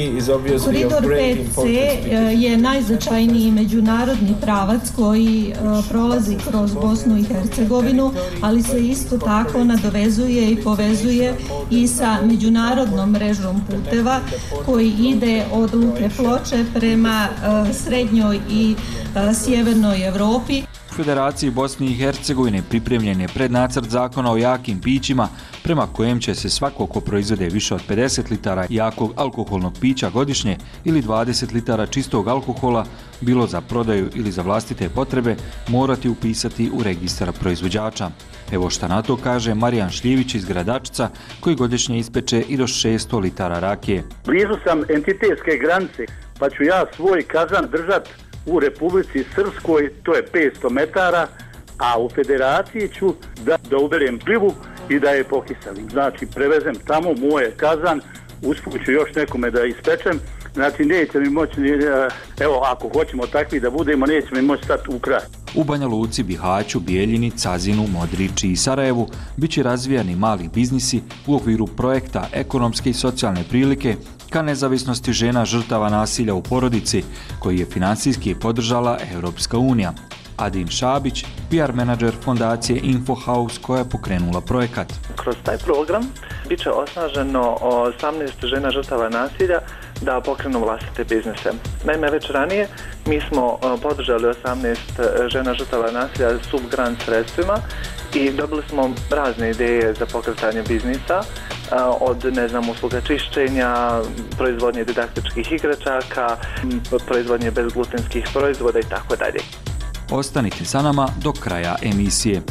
Speaker 17: je najznačajniji međunarodni pravac koji prolazi kroz Bosnu i Hercegovinu, ali se isto tako nadovezuje i povezuje i sa međunarodnom mrežom puteva koji ide od Luke Ploče prema srednjoj i sjevernoj Evropi.
Speaker 13: U Federaciji Bosne i Hercegovine pripremljen je prednacrt zakona o jakim pićima prema kojem će se svako ko proizvede više od 50 litara jakog alkoholnog pića godišnje ili 20 litara čistog alkohola, bilo za prodaju ili za vlastite potrebe, morati upisati u registar proizvođača. Evo šta na to kaže Marijan Šljivić iz Gradačca, koji godišnje ispeče i do 600 litara rakije.
Speaker 19: Blizu sam entitetske granice, pa ću ja svoj kazan držati u Republici Srpskoj, to je 500 metara, a u Federaciji ću da uberem plivu i da je pokiselim. Znači, prevezem tamo moje kazan, usput ću još nekome da ispečem, znači neće mi moći, evo ako hoćemo takvi da budemo, neće mi moći stati u kraj.
Speaker 13: U Banja Luci, Bihaću, Bijeljini, Cazinu, Modriči i Sarajevu biće razvijani mali biznisi u okviru projekta ekonomske i socijalne prilike ka nezavisnosti žena žrtava nasilja u porodici, koji je finansijski podržala Evropska unija. Adin Šabić, PR menadžer fondacije Infohouse koja je pokrenula projekat.
Speaker 20: Kroz taj program biće osnaženo 18 žena žrtava nasilja da pokrenu vlastite biznise. Naime, već ranije mi smo podržali 18 žena žrtava nasilja subgrant sredstvima i dobili smo razne ideje za pokretanje biznisa, od usluga čišćenja, proizvodnje didaktičkih igračaka, proizvodnje bezglutenskih proizvoda i tako dalje.
Speaker 13: Ostanite sa nama do kraja emisije.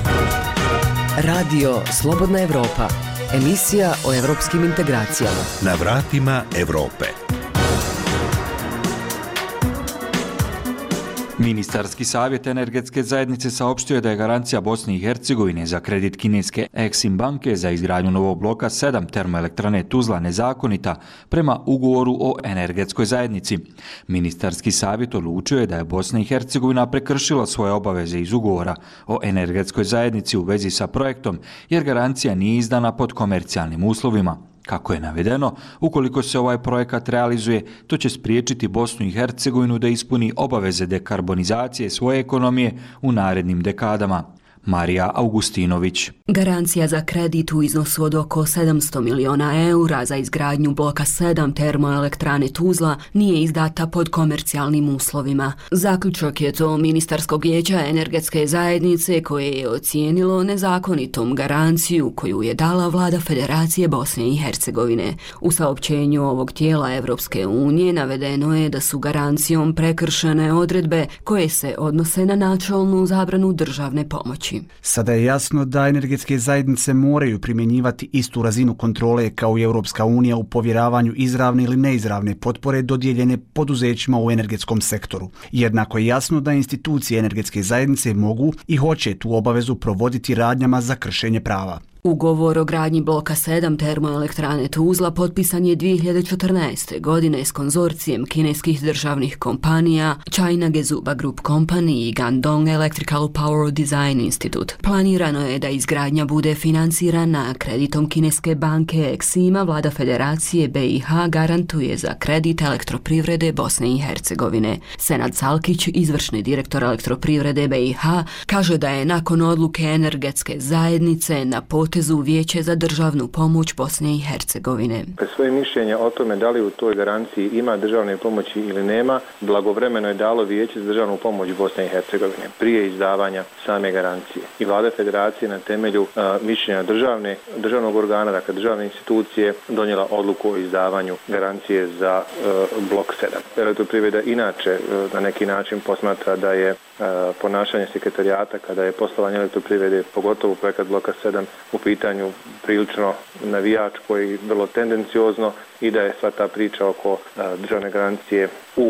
Speaker 14: Radio Slobodna Evropa. Emisija o evropskim integracijama.
Speaker 11: Na vratima Evrope.
Speaker 13: Ministarski savjet energetske zajednice saopštio je da je garancija Bosne i Hercegovine za kredit kineske Exim banke za izgradnju novog bloka 7 termoelektrane Tuzla nezakonita prema ugovoru o energetskoj zajednici. Ministarski savjet odlučio je da je Bosna i Hercegovina prekršila svoje obaveze iz ugovora o energetskoj zajednici u vezi sa projektom, jer garancija nije izdana pod komercijalnim uslovima. Kako je navedeno, ukoliko se ovaj projekat realizuje, to će spriječiti Bosnu i Hercegovinu da ispuni obaveze dekarbonizacije svoje ekonomije u narednim dekadama. Marija Augustinović.
Speaker 2: Garancija za kredit u iznosu od oko 700 miliona eura za izgradnju bloka 7 termoelektrane Tuzla nije izdata pod komercijalnim uslovima. Zaključak je to Ministarskog vijeća energetske zajednice koje je ocijenilo nezakonitom garanciju koju je dala vlada Federacije Bosne i Hercegovine. U saopćenju ovog tijela Evropske unije navedeno je da su garancijom prekršene odredbe koje se odnose na načelnu zabranu državne pomoći.
Speaker 16: Sada je jasno da energetske zajednice moraju primjenjivati istu razinu kontrole kao i Europska unija u povjeravanju izravne ili neizravne potpore dodijeljene poduzećima u energetskom sektoru. Jednako je jasno da institucije energetske zajednice mogu i hoće tu obavezu provoditi radnjama za kršenje prava.
Speaker 2: Ugovor o gradnji bloka 7 termoelektrane Tuzla potpisan je 2014. godine s konzorcijem kineskih državnih kompanija China Gezuba Group Company i Guangdong Electrical Power Design Institute. Planirano je da izgradnja bude financirana kreditom kineske banke Exima. Vlada Federacije BiH garantuje za kredit elektroprivrede Bosne i Hercegovine. Senad Salkić, izvršni direktor elektroprivrede BiH, kaže da je nakon odluke energetske zajednice na potezu Vijeće za državnu pomoć Bosne i Hercegovine.
Speaker 18: Svoje mišljenje o tome da li u toj garanciji ima državne pomoći ili nema, blagovremeno je dalo Vijeće za državnu pomoć Bosne i Hercegovine prije izdavanja same garancije. I vlada Federacije na temelju mišljenja državnog organa, dakle državne institucije, donijela odluku o izdavanju garancije za blok 7. Elektroprivreda inače na neki način posmatra da je ponašanje sekretarijata kada je poslovanje elektroprivrede, pogotovo projekat bloka 7, u pitanju prilično navijačko i vrlo tendenciozno i da je sva ta priča oko državne garancije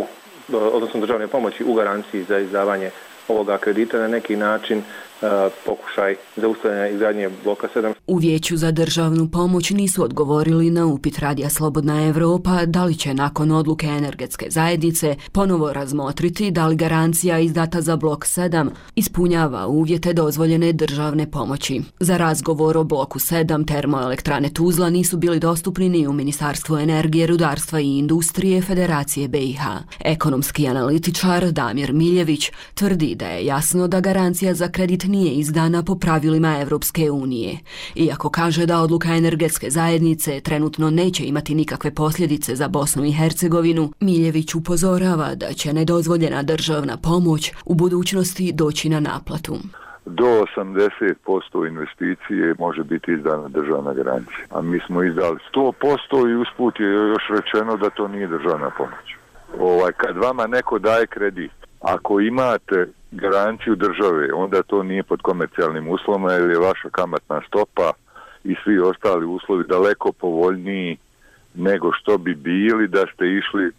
Speaker 18: odnosno državne pomoći u garanciji za izdavanje ovoga kredita na neki način pokušaj zaustavljanja izgradnje bloka 7.
Speaker 2: U Vijeću za državnu pomoć nisu odgovorili na upit Radija Slobodna Evropa da li će nakon odluke energetske zajednice ponovo razmotriti da li garancija izdata za blok 7 ispunjava uvjete dozvoljene državne pomoći. Za razgovor o bloku 7 termoelektrane Tuzla nisu bili dostupni ni u Ministarstvu energije, rudarstva i industrije Federacije BiH. Ekonomski analitičar Damir Miljević tvrdi da je jasno da garancija za kredit nije izdana po pravilima Evropske unije. Iako kaže da odluka energetske zajednice trenutno neće imati nikakve posljedice za Bosnu i Hercegovinu, Miljević upozorava da će nedozvoljena državna pomoć u budućnosti doći na naplatu.
Speaker 21: Do 80% investicije može biti izdana državna garancija. A mi smo izdali 100% i usput je još rečeno da to nije državna pomoć. Kad vama neko daje kredit, ako imate garanciju države, onda to nije pod komercijalnim uslovima jer je vaša kamatna stopa i svi ostali uslovi daleko povoljniji nego što bi bili da ste išli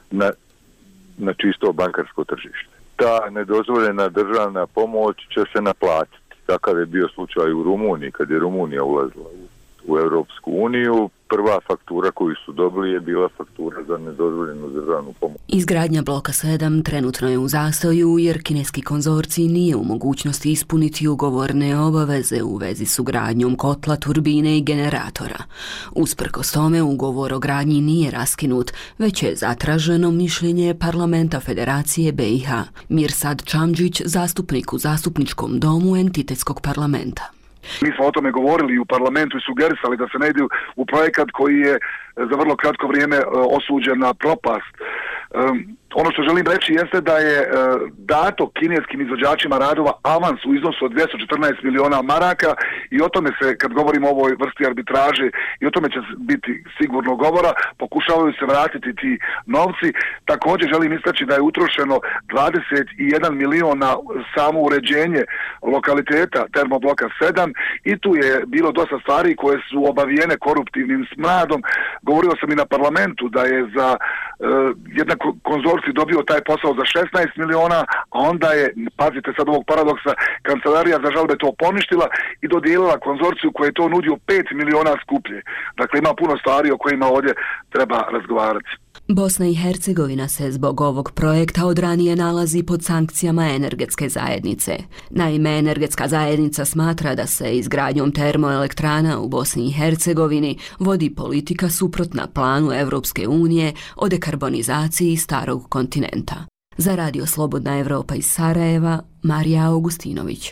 Speaker 21: na čisto bankarsko tržište. Ta nedozvoljena državna pomoć će se naplatiti. Takav je bio slučaj u Rumuniji, kad je Rumunija ulazila u Europsku uniju. Prva faktura koju su dobili je bila faktura za nedozvoljenu državnu pomoć.
Speaker 2: Izgradnja bloka 7 trenutno je u zastoju jer kineski konzorcij nije u mogućnosti ispuniti ugovorne obaveze u vezi s ugradnjom kotla, turbine i generatora. Usprkos tome ugovor o gradnji nije raskinut, već je zatraženo mišljenje Parlamenta Federacije BiH. Mirsad Čamđić, zastupnik u Zastupničkom domu entitetskog parlamenta.
Speaker 22: Mi smo o tome govorili u parlamentu i sugerisali da se ne ide u projekat koji je za vrlo kratko vrijeme osuđen na propast. Ono što želim reći jeste da je dato kineskim izvođačima radova avans u iznosu od 214 miliona maraka i o tome se, kad govorimo o ovoj vrsti arbitraže, i o tome će biti sigurno govora, pokušavaju se vratiti ti novci. Također želim istaći da je utrošeno 21 milion na samo uređenje lokaliteta termobloka 7 i tu je bilo dosta stvari koje su obavijene koruptivnim smradom. Govorio sam i na parlamentu da je za jedan konzorcij dobio taj posao za 16 miliona, a onda je, pazite sad ovog paradoksa, kancelarija za žalbe to poništila i dodijelila konzorciju koji je to nudio 5 miliona skuplje. Dakle, ima puno stvari o kojima ovdje treba razgovarati.
Speaker 2: Bosna i Hercegovina se zbog ovog projekta od ranije nalazi pod sankcijama energetske zajednice. Naime, energetska zajednica smatra da se izgradnjom termoelektrana u Bosni i Hercegovini vodi politika suprotna planu Evropske unije o dekarbonizaciji starog kontinenta. Za Radio Slobodna Evropa iz Sarajeva, Marija Augustinović.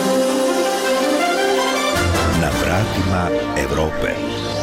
Speaker 11: Na vratima Evrope.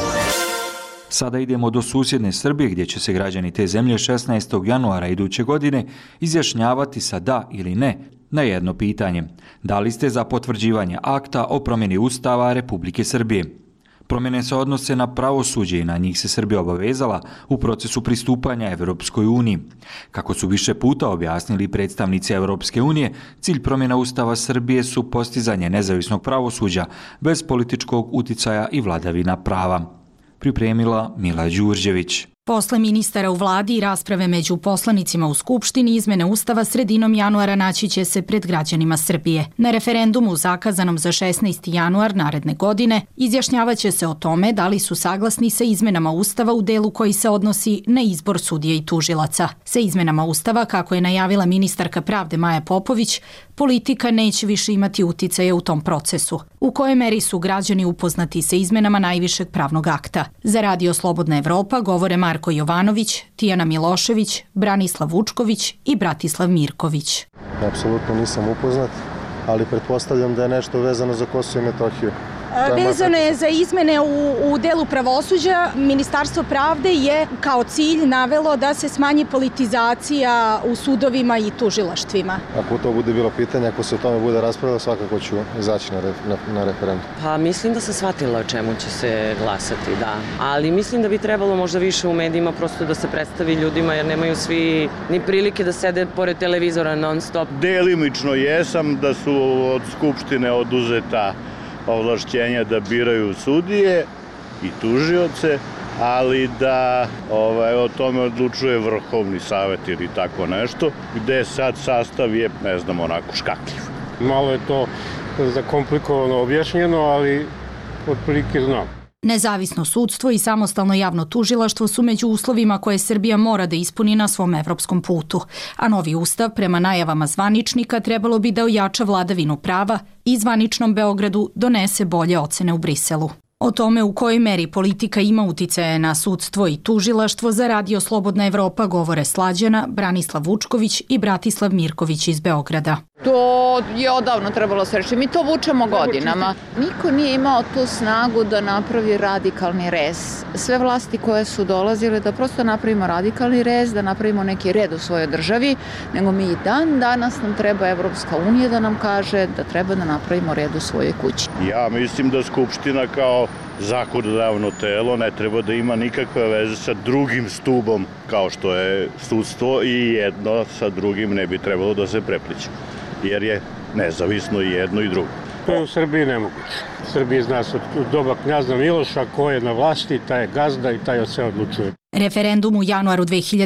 Speaker 13: Sada idemo do susjedne Srbije gdje će se građani te zemlje 16. januara iduće godine izjašnjavati sa da ili ne na jedno pitanje. Da li ste za potvrđivanje akta o promjeni Ustava Republike Srbije? Promjene se odnose na pravosuđe i na njih se Srbija obavezala u procesu pristupanja Evropskoj uniji. Kako su više puta objasnili predstavnici Evropske unije, cilj promjena Ustava Srbije su postizanje nezavisnog pravosuđa bez političkog uticaja i vladavina prava. Pripremila Mila Đurđević.
Speaker 12: Posle ministara u vladi i rasprave među poslanicima u Skupštini, izmene Ustava sredinom januara naći će se pred građanima Srbije. Na referendumu zakazanom za 16. januar naredne godine izjašnjavaće se o tome da li su saglasni sa izmenama Ustava u delu koji se odnosi na izbor sudija i tužilaca. Sa izmenama Ustava, kako je najavila ministarka pravde Maja Popović, politika neće više imati uticaja u tom procesu. U kojoj meri su građani upoznati sa izmenama najvišeg pravnog akta? Za Radio Slobodna Evropa govore Marko Jovanović, Tijana Milošević, Branislav Vučković i Bratislav Mirković.
Speaker 3: Apsolutno nisam upoznat, ali pretpostavljam da je nešto vezano za Kosovo i Metohiju.
Speaker 12: Vezano je za izmene u delu pravosuđa. Ministarstvo pravde je kao cilj navelo da se smanji politizacija u sudovima i tužilaštvima.
Speaker 3: Ako to bude bilo pitanje, ako se o tome bude raspravljalo, svakako ću izaći na referendum.
Speaker 5: Pa mislim da sam shvatila o čemu će se glasati, da. Ali mislim da bi trebalo možda više u medijima prosto da se predstavi ljudima, jer nemaju svi ni prilike da sede pored televizora non stop.
Speaker 6: Delimično jesam da su od Skupštine oduzeta ovlašćenja da biraju sudije i tužioce, ali da o tome odlučuje Vrhovni savet ili tako nešto, gde sad sastav je, ne znam, onako škakljiv.
Speaker 7: Malo je to zakomplikovano objašnjeno, ali otprilike znam.
Speaker 12: Nezavisno sudstvo i samostalno javno tužilaštvo su među uslovima koje Srbija mora da ispuni na svom evropskom putu, a novi ustav, prema najavama zvaničnika, trebalo bi da ojača vladavinu prava i zvaničnom Beogradu donese bolje ocene u Briselu. O tome u kojoj meri politika ima uticaje na sudstvo i tužilaštvo za Radio Slobodna Evropa govore Slađana, Branislav Vučković i Bratislav Mirković iz Beograda.
Speaker 23: To je odavno trebalo se reći. Mi to vučemo godinama. Niko nije imao tu snagu da napravi radikalni rez. Sve vlasti koje su dolazile da prosto napravimo radikalni rez, da napravimo neki red u svojoj državi, nego mi i danas nam treba Evropska unija da nam kaže da treba da napravimo red u svojoj kući.
Speaker 6: Ja mislim da Skupština kao zakonodavno telo ne treba da ima nikakve veze sa drugim stubom kao što je sudstvo i jedno sa drugim ne bi trebalo da se prepliče, jer je nezavisno i jedno i drugo.
Speaker 7: To je u Srbiji nemoguće. U Srbiji zna se od doba knjaza Miloša ko je na vlasti, taj je gazda i taj se odlučuje.
Speaker 12: Referendum u januaru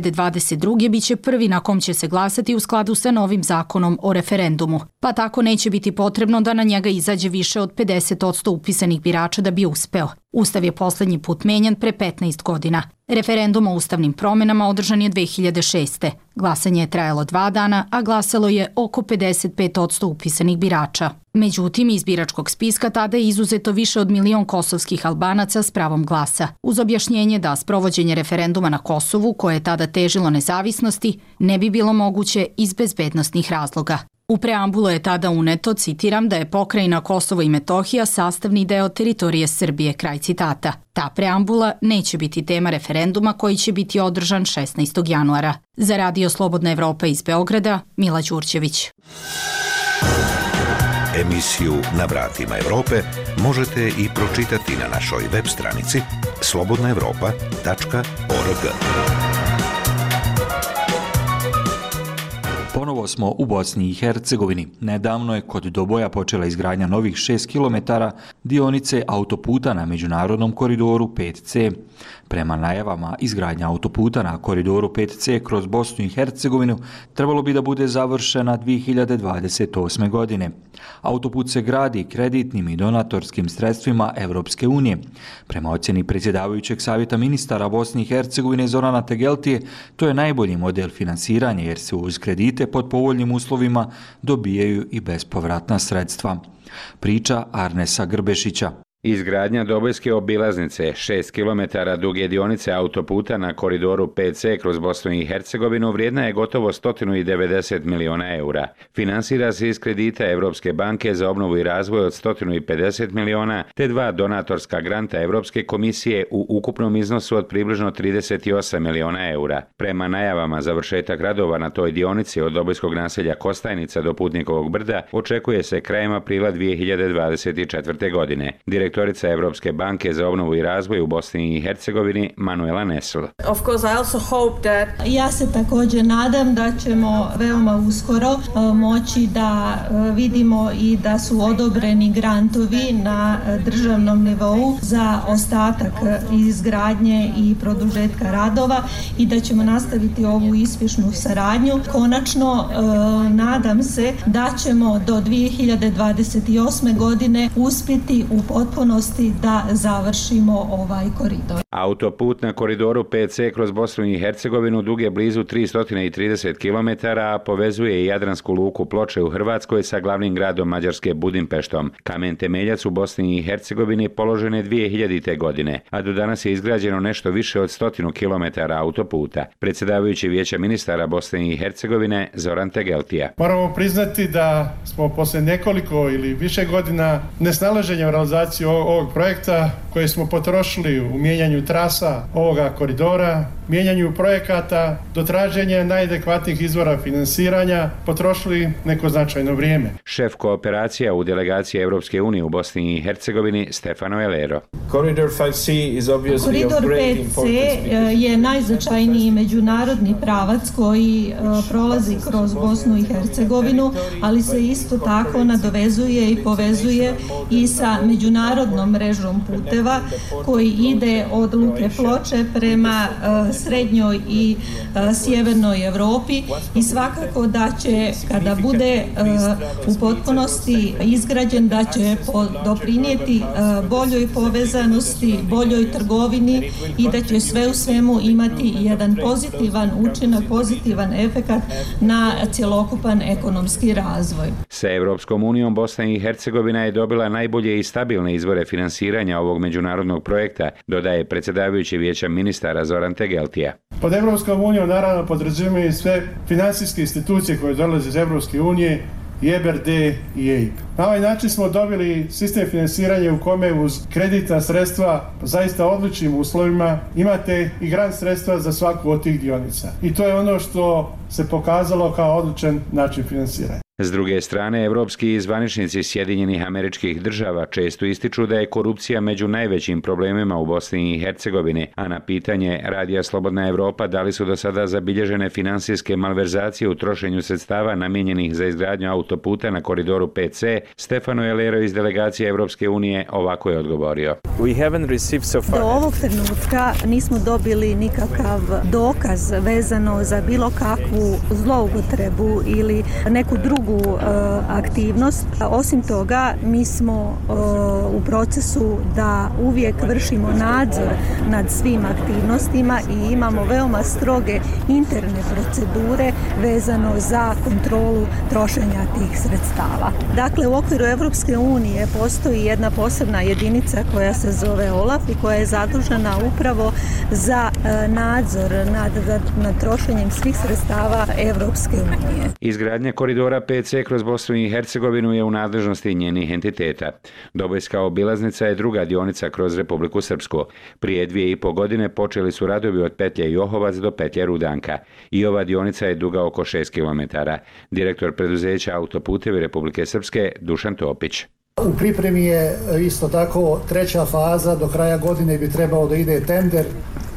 Speaker 12: 2022. biće prvi na kom će se glasati u skladu sa novim zakonom o referendumu, pa tako neće biti potrebno da na njega izađe više od 50% upisanih birača da bi uspeo. Ustav je poslednji put menjan pre 15 godina. Referendum o ustavnim promenama održan je 2006. Glasanje je trajalo 2 dana, a glasalo je oko 55% upisanih birača. Međutim, iz biračkog spiska tada je izuzeto više od 1 milion kosovskih Albanaca s pravom glasa, uz objašnjenje da sprovođenje referenduma na Kosovu, koje je tada težilo nezavisnosti, ne bi bilo moguće iz bezbednostnih razloga. U preambulu je tada uneto, citiram, da je pokrajina Kosovo i Metohija sastavni deo teritorije Srbije, kraj citata. Ta preambula neće biti tema referenduma koji će biti održan 16. januara. Za Radio Slobodna Evropa iz Beograda, Mila Đurđević.
Speaker 11: Emisiju Na vratima Evrope možete i pročitati na našoj web stranici slobodnaevropa.org.
Speaker 13: Ponovo smo u Bosni i Hercegovini. Nedavno je kod Doboja počela izgradnja novih 6 km dionice autoputa na međunarodnom koridoru 5C. Prema najavama, izgradnja autoputa na koridoru 5C kroz Bosnu i Hercegovinu trebalo bi da bude završena 2028. godine. Autoput se gradi kreditnim i donatorskim sredstvima Evropske unije. Prema ocjeni predsjedavajućeg savjeta ministara Bosne i Hercegovine Zorana Tegeltije, to je najbolji model finansiranja jer se uz kredite pod povoljnim uslovima dobijaju i bespovratna sredstva. Priča Arnesa Grbešića.
Speaker 4: Izgradnja Dobojske obilaznice, 6 km duge dionice autoputa na koridoru 5C kroz Bosnu i Hercegovinu vrijedna je gotovo 190 miliona eura. Finansira se iz kredita Evropske banke za obnovu i razvoj od 150 miliona te 2 donatorska granta Evropske komisije u ukupnom iznosu od približno 38 miliona eura. Prema najavama, završetak radova na toj dionici od Dobojskog naselja Kostajnica do Putnikovog brda očekuje se krajem aprila 2024. godine. Direktorica Evropske banke za obnovu i razvoj u Bosni i Hercegovini Manuela Nesl.
Speaker 17: Ja se također nadam da ćemo veoma uskoro moći da vidimo i da su odobreni grantovi na državnom nivou za ostatak izgradnje i produžetka radova i da ćemo nastaviti ovu uspješnu saradnju. Konačno nadam se da ćemo do 2028. godine uspjeti u potpunosti da završimo ovaj koridor.
Speaker 4: Autoput na koridoru 5C kroz Bosnu i Hercegovinu dug je blizu 330 km, a povezuje i Jadransku luku Ploče u Hrvatskoj sa glavnim gradom Mađarske Budimpeštom. Kamen temeljac u Bosni i Hercegovini položen je 2000. godine, a do danas je izgrađeno nešto više od 100 km autoputa. Predsjedavajući Vijeća ministara Bosne i Hercegovine Zoran Tegeltija.
Speaker 8: Moramo priznati da smo posle nekoliko ili više godina nesnalaženja u realizaciji ovog projekta koje smo potrošili u mijenjanju trasa ovoga koridora, mijenjanju projekata, do traženja najadekvatnijih izvora finansiranja potrošili neko značajno vrijeme.
Speaker 4: Šef kooperacija u delegaciji Evropske unije u Bosni i Hercegovini Stefano Elero.
Speaker 9: Koridor 5C
Speaker 17: je najznačajniji međunarodni pravac koji prolazi kroz Bosnu i Hercegovinu, ali se isto tako nadovezuje i povezuje i sa međunarodnom mrežom puteva koji ide od luke Ploče prema srednjoj i sjevernoj Evropi i svakako da će, kada bude u potpunosti izgrađen, da će doprinijeti boljoj povezanosti, boljoj trgovini i da će sve u svemu imati jedan pozitivan učinak, pozitivan efekat na cjelokupan ekonomski razvoj.
Speaker 4: Sa Evropskom unijom Bosna i Hercegovina je dobila najbolje i stabilne izvore finansiranja ovog međunarodnog projekta, dodaje predsjedavajući Vijeća ministara Zoran Tegeltija.
Speaker 8: Pod Evropskom unijom naravno podrazumijevaju sve financijske institucije koje dolaze iz Evropske unije, i EBRD i EIB. Na ovaj način smo dobili sistem finansiranja u kome uz kreditna sredstva zaista odličnim uslovima imate i grant sredstva za svaku od tih dionica. I to je ono što se pokazalo kao odličan način finansiranja.
Speaker 4: S druge strane, evropski zvaničnici Sjedinjenih Američkih Država često ističu da je korupcija među najvećim problemima u Bosni i Hercegovini, a na pitanje Radija Slobodna Evropa da li su do sada zabilježene finansijske malverzacije u trošenju sredstava namijenjenih za izgradnju autoputa na koridoru 5C, Stefano Elero iz delegacije Evropske unije ovako je odgovorio.
Speaker 24: Do ovog trenutka nismo dobili nikakav dokaz vezano za bilo kakvu zloupotrebu ili neku drugu aktivnost. Osim toga, mi smo u procesu da uvijek vršimo nadzor nad svim aktivnostima i imamo veoma stroge interne procedure vezano za kontrolu trošenja tih sredstava. Dakle, u okviru Evropske unije postoji jedna posebna jedinica koja se zove OLAF i koja je zadužena upravo za nadzor nad trošenjem svih sredstava Evropske unije.
Speaker 4: Izgradnja koridora 5C kroz Bosnu i Hercegovinu je u nadležnosti njenih entiteta. Dobojska obilaznica je druga dionica kroz Republiku Srpsku. Prije 2,5 godine počeli su radovi od petlje Johovac do petlje Rudanka. I ova dionica je duga oko 6 km. Direktor preduzeća Autoputevi Republike Srpske Dušan Topić.
Speaker 25: U pripremi je isto tako treća faza, do kraja godine bi trebao da ide tender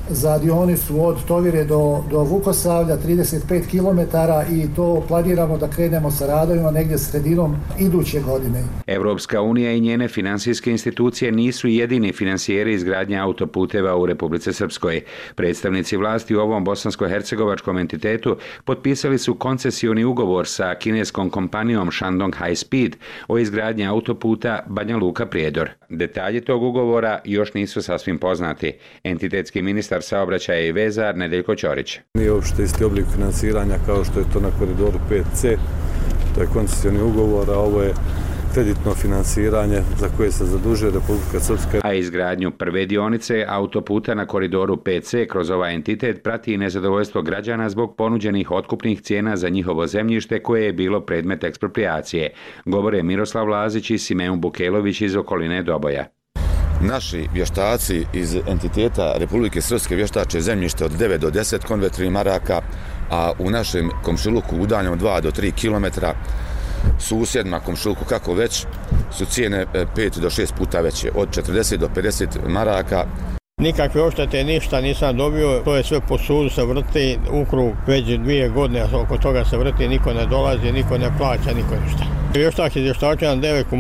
Speaker 1: za dionicu od Tovire do Vukosavlja 35 km i to planiramo da krenemo sa radovima negdje sredinom iduće godine.
Speaker 4: Evropska unija i njene finansijske institucije nisu jedini finansijeri izgradnje autoputeva u Republici Srpskoj. Predstavnici vlasti u ovom bosansko-hercegovačkom entitetu potpisali su koncesioni ugovor sa kineskom kompanijom Shandong High Speed o izgradnji autoputa Banja Luka-Prijedor. Detalji tog ugovora još nisu sasvim poznati. Entitetski ministar saobraćaja i veza Nedeljko Ćorić.
Speaker 9: Nije uopšte isti oblik finansiranja kao što je to na koridoru 5C. To je koncesioni ugovor, a ovo je kreditno finansiranje za koje se zadužuje Republika Srpska.
Speaker 4: A izgradnju prve dionice autoputa na koridoru 5C kroz ovaj entitet prati i nezadovoljstvo građana zbog ponuđenih otkupnih cijena za njihovo zemljište koje je bilo predmet eksproprijacije. Govore Miroslav Lazić i Simeon Bukelović iz okoline Doboja.
Speaker 10: Naši vještaci iz entiteta Republike Srpske vještače zemljište od 9 do 10 konvertnih maraka, a u našem komšiluku udaljeno 2 do 3 kilometra susjedima komšiluku kako već su cijene 5 do 6 puta veće, od 40 do 50 maraka.
Speaker 15: Nikakve oštete, ništa nisam dobio, to je sve po sudu se vrti u krug, već 2 godine oko toga se vrti, niko ne dolazi, niko ne plaća, niko ništa. Vještak je vještačan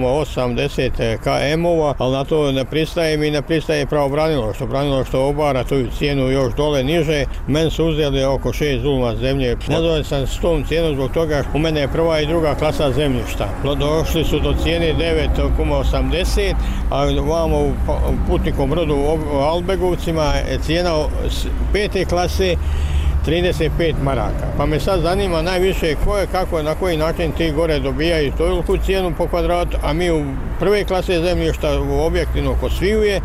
Speaker 15: 9,80 km-ova, ali na to ne pristaje mi, ne pristaje pravobranilaštvo obara tu cijenu još dole niže. Meni su uzeli oko 6 zuluma zemlje. Nezadovoljan sam s tom cijenom zbog toga u mene je prva i druga klasa zemljišta. Došli su do cijene 9,80, a vamo u putnikom brodu u Albegovcima je cijena 5. klase 35 maraka. Pa me sad zanima najviše kako, na koji način ti gore dobijaju toliku cijenu po kvadratu, a mi u prve klase zemljišta u objektivno kod sviju je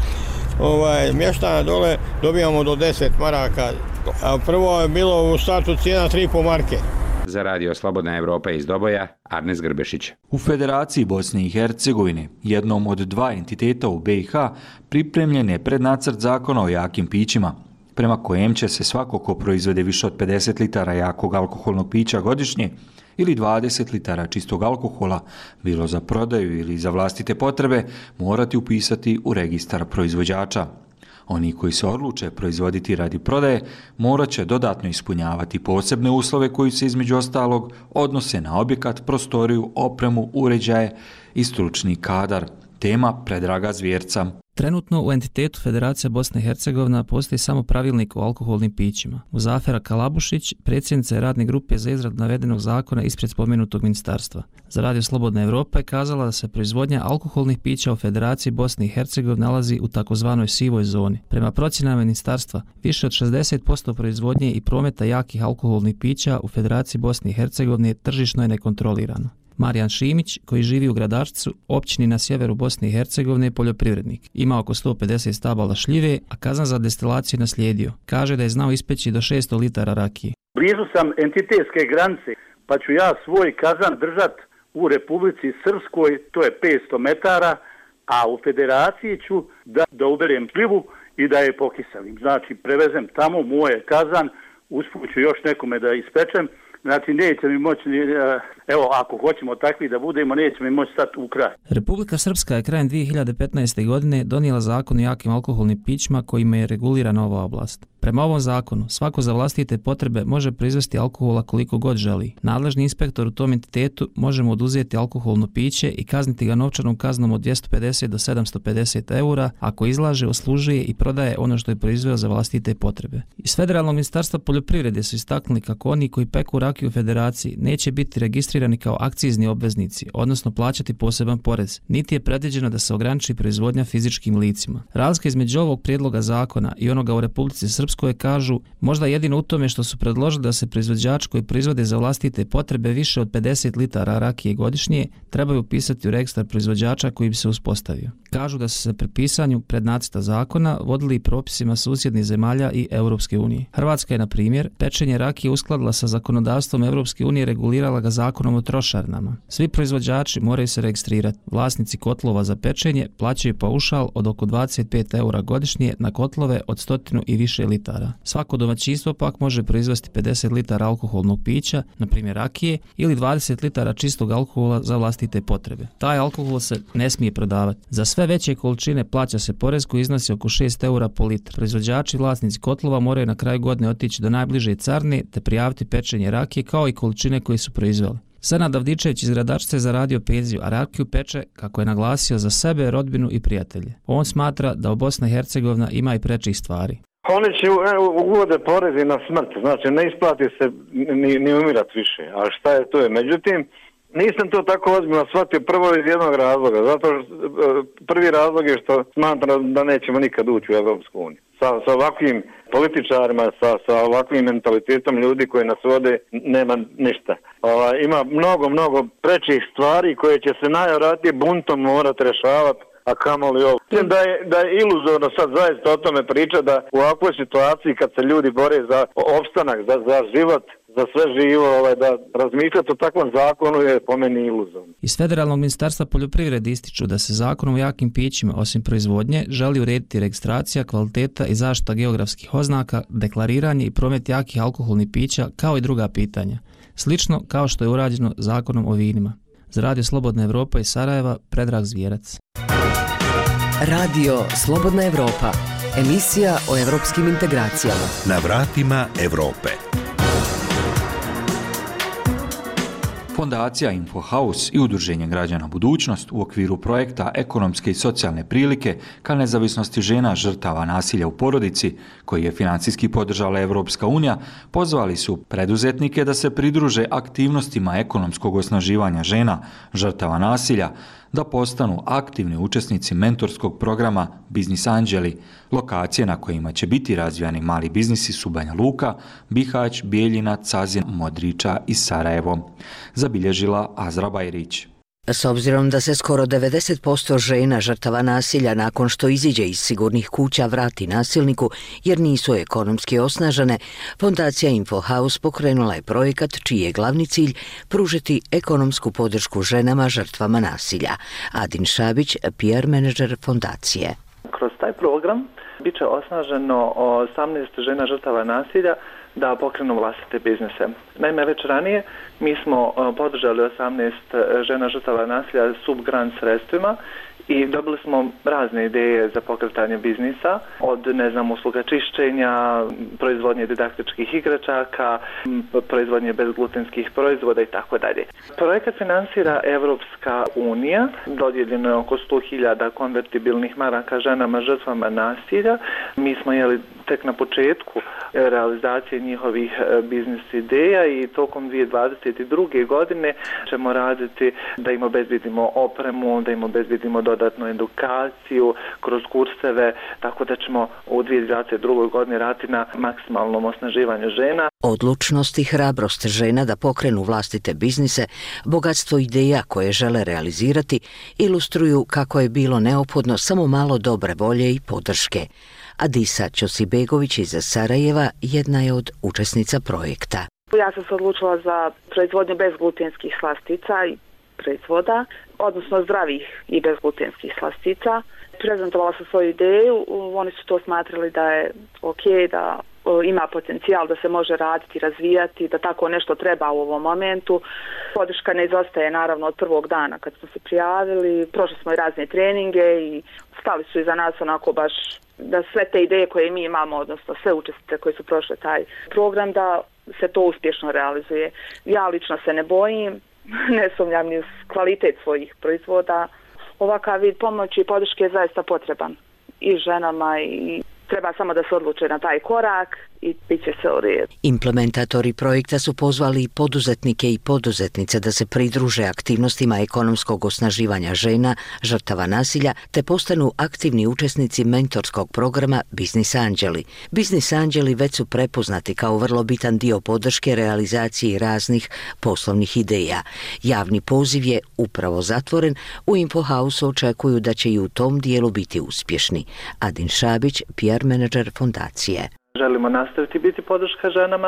Speaker 15: mještana dole dobijamo do 10 maraka. A prvo je bilo u startu cijena 3,5 marke.
Speaker 4: Za Radio Slobodna Evropa iz Doboja, Arnes Grbešić.
Speaker 13: U Federaciji Bosne i Hercegovine, jednom od 2 entiteta u BiH, pripremljen je prednacrt zakona o jakim pićima, prema kojem će se svako ko proizvede više od 50 litara jakog alkoholnog pića godišnje ili 20 litara čistog alkohola, bilo za prodaju ili za vlastite potrebe, morati upisati u registar proizvođača. Oni koji se odluče proizvoditi radi prodaje morat će dodatno ispunjavati posebne uslove koji se između ostalog odnose na objekat, prostoriju, opremu, uređaje i stručni kadar. Tema Predraga Zvjerca.
Speaker 25: Trenutno u entitetu Federacija Bosna i Hercegovina postoji samo pravilnik o alkoholnim pićima. Muzafera Kalabušić, predsjednica je radne grupe za izradu navedenog zakona ispred spomenutog ministarstva. Za Radio Slobodna Evropa je kazala da se proizvodnja alkoholnih pića u Federaciji Bosne i Hercegovine nalazi u takozvanoj sivoj zoni. Prema procjenama ministarstva, više od 60% proizvodnje i prometa jakih alkoholnih pića u Federaciji Bosne i Hercegovine tržišno je nekontrolirano. Marijan Šimić, koji živi u Gradačcu, općini na sjeveru Bosne i Hercegovine, je poljoprivrednik. Ima oko 150 stabala šljive, a kazan za destilaciju naslijedio. Kaže da je znao ispeći do 600 litara rakije.
Speaker 19: Blizu sam entitetske granice, pa ću ja svoj kazan držat u Republici Srpskoj, to je 500 metara, a u Federaciji ću da uberem šljivu i da je pokiselim. Znači, prevezem tamo moje kazan, usput ću još nekome da ispečem. Znači, neće mi moći, evo, ako hoćemo takvi da budemo, neće mi moći stati u kraj.
Speaker 25: Republika Srpska je krajem 2015. godine donijela zakon o jakim alkoholnim pićima kojima je regulirana ova oblast. Prema ovom zakonu, svako za vlastite potrebe može proizvesti alkohola koliko god želi. Nadležni inspektor u tom entitetu može mu oduzeti alkoholno piće i kazniti ga novčanom kaznom od 250 do 750 eura ako izlaže, oslužuje i prodaje ono što je proizveo za vlastite potrebe. Iz Federalnog ministarstva poljoprivrede su istaknuli kako oni koji peku rakiju u Federaciji neće biti registrirani kao akcizni obveznici, odnosno plaćati poseban porez, niti je predviđeno da se ograniči proizvodnja fizičkim licima. Razlika između ovog prijedloga zakona i onoga u Republici Srpskoj kažu možda jedino u tome što su predložili da se proizvođači koji proizvode za vlastite potrebe više od 50 litara rakije godišnje trebaju upisati u registar proizvođača koji bi se uspostavio. Kažu da su se pri pisanju prednacrta zakona vodili propisima susjednih zemalja i Europske unije. Hrvatska je, na primjer, pečenje rakije uskladila sa zakonodavstvom Europske unije, regulirala ga zakonom o trošarinama. Svi proizvođači moraju se registrirati. Vlasnici kotlova za pečenje plaćaju paušal od oko 25 eura godišnje na kotlove od 100 i više litara litara. Svako domaćinstvo pak može proizvesti 50 litara alkoholnog pića, na primjer rakije, ili 20 litara čistog alkohola za vlastite potrebe. Taj alkohol se ne smije prodavati. Za sve veće količine plaća se porez koji iznosi oko 6 eura po litru. Proizvođači i vlasnici kotlova moraju na kraju godine otići do najbliže carine te prijaviti pečenje rakije kao i količine koje su proizveli. Senad Avdičević iz Gradačca je zaradio penziju, a rakiju peče, kako je naglasio, za sebe, rodbinu i prijatelje. On smatra da u Bosna i Hercegovina ima i prečih stvari.
Speaker 14: Oni će uvode porezi na smrt, znači ne isplati se ni umirat više, a šta je to je. Međutim, nisam to tako ozbiljno shvatio prvo iz jednog razloga, zato prvi razlog je što smatram da nećemo nikad ući u Evropsku uniju. Sa ovakvim političarima, sa ovakvim mentalitetom ljudi koji nas vode, nema ništa. Ima mnogo prečih stvari koje će se najvjerojatnije buntom morati rešavati, a kamoli ovo. Mislim da je iluzorno sad zaista o tome priča da u ovakvoj situaciji kad se ljudi bore za opstanak, za život, za sve živo, da razmišljati o takvom zakonu je po meni iluzorno.
Speaker 25: Iz Federalnog ministarstva poljoprivrede ističu da se zakonom o jakim pićima, osim proizvodnje, želi urediti registracija, kvaliteta i zaštita geografskih oznaka, deklariranje i promet jakih alkoholnih pića, kao i druga pitanja. Slično kao što je urađeno zakonom o vinima. Za Radio Slobodna Evropa iz Sarajeva, Predrag Zvijerac.
Speaker 16: Radio Slobodna Evropa, emisija o evropskim integracijama.
Speaker 11: Na vratima Evrope.
Speaker 13: Fondacija InfoHouse i Udruženje građana Budućnost u okviru projekta Ekonomske i socijalne prilike ka nezavisnosti žena žrtava nasilja u porodici, koji je financijski podržala Evropska unija, pozvali su preduzetnike da se pridruže aktivnostima ekonomskog osnaživanja žena žrtava nasilja, da postanu aktivni učesnici mentorskog programa Biznis Anđeli. Lokacije na kojima će biti razvijani mali biznisi su Banja Luka, Bihać, Bijeljina, Cazin, Modriča i Sarajevo, zabilježila Azra Bajrić.
Speaker 16: S obzirom da se skoro 90% žena žrtava nasilja nakon što iziđe iz sigurnih kuća vrati nasilniku jer nisu ekonomski osnažene, Fondacija InfoHouse pokrenula je projekat čiji je glavni cilj pružiti ekonomsku podršku ženama žrtvama nasilja. Adin Šabić, PR menadžer fondacije.
Speaker 18: Kroz taj program bit će osnaženo 18 žena žrtava nasilja da pokrenu vlastite biznise. Naime, već ranije mi smo podržali 18 žena žrtava nasilja subgrant sredstvima i dobili smo razne ideje za pokretanje biznisa, od usluga čišćenja, proizvodnje didaktičkih igračaka, proizvodnje bezglutenskih proizvoda i tako dalje. Projekat finansira Evropska unija, dodijeljeno je oko 100.000 konvertibilnih maraka ženama žrtvama nasilja. Mi smo tek na početku realizacije njihovih biznis ideja i tokom 2022. godine ćemo raditi da im obezbedimo opremu, da im obezbedimo dodatnu edukaciju kroz kurseve, tako da ćemo u 2022. godini raditi na maksimalnom osnaživanju žena.
Speaker 16: Odlučnost i hrabrost žena da pokrenu vlastite biznise, bogatstvo ideja koje žele realizirati, ilustruju kako je bilo neophodno samo malo dobre volje i podrške. Adisa Ćosibegović iz Sarajeva jedna je od učesnica projekta.
Speaker 20: Ja sam se odlučila za proizvodnju bezglutenskih slastica i proizvoda, odnosno zdravih i bezglutenskih slastica. Prezentovala sam svoju ideju, oni su to smatrali da je ok, da ima potencijal da se može raditi, razvijati, da tako nešto treba u ovom momentu. Podrška ne izostaje naravno od prvog dana kad smo se prijavili, prošli smo i razne treninge i stali su iza nas onako baš da sve te ideje koje mi imamo, odnosno sve učesnice koji su prošle taj program, da se to uspješno realizuje. Ja lično se ne bojim, ne sumnjam ni uz kvalitet svojih proizvoda. Ovakav vid pomoći i podrške je zaista potreban i ženama i treba samo da se odluče na taj korak i bit će se u redu.
Speaker 16: Implementatori projekta su pozvali poduzetnike i poduzetnice da se pridruže aktivnostima ekonomskog osnaživanja žena, žrtava nasilja, te postanu aktivni učesnici mentorskog programa Biznis Anđeli. Biznis Anđeli već su prepoznati kao vrlo bitan dio podrške realizaciji raznih poslovnih ideja. Javni poziv je upravo zatvoren, u InfoHouse očekuju da će i u tom dijelu biti uspješni. Adin Šabić, PR menadžer fondacije.
Speaker 18: Želimo nastaviti biti podrška ženama,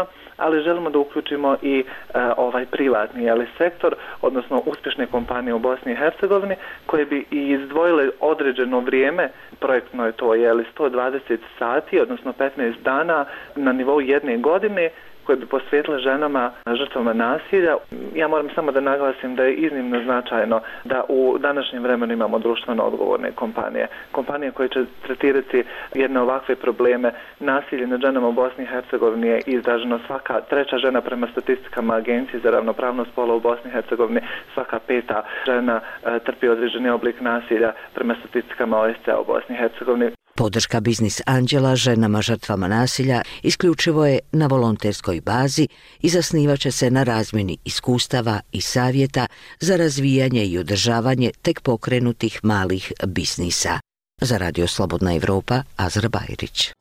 Speaker 18: ali želimo da uključimo i ovaj privatni sektor, odnosno uspješne kompanije u Bosni i Hercegovini koje bi i izdvojile određeno vrijeme, projektno je to 120 sati, odnosno 15 dana na nivou jedne godine, koje bi posvetile ženama žrtvama nasilja. Ja moram samo da naglasim da je iznimno značajno da u današnjem vremenu imamo društveno odgovorne kompanije. Kompanije koje će tretirati jedne ovakve probleme. Nasilje nad ženama u Bosni i Hercegovini je izraženo svaka treća žena prema statistikama Agencije za ravnopravnost spola u Bosni i Hercegovini, svaka peta žena trpi određeni oblik nasilja prema statistikama OSCE u Bosni i Hercegovini.
Speaker 16: Podrška Biznis Anđela ženama žrtvama nasilja isključivo je na volonterskoj bazi i zasnivaće se na razmjeni iskustava i savjeta za razvijanje i održavanje tek pokrenutih malih biznisa. Za Radio Slobodna Evropa, Azra Bajrić.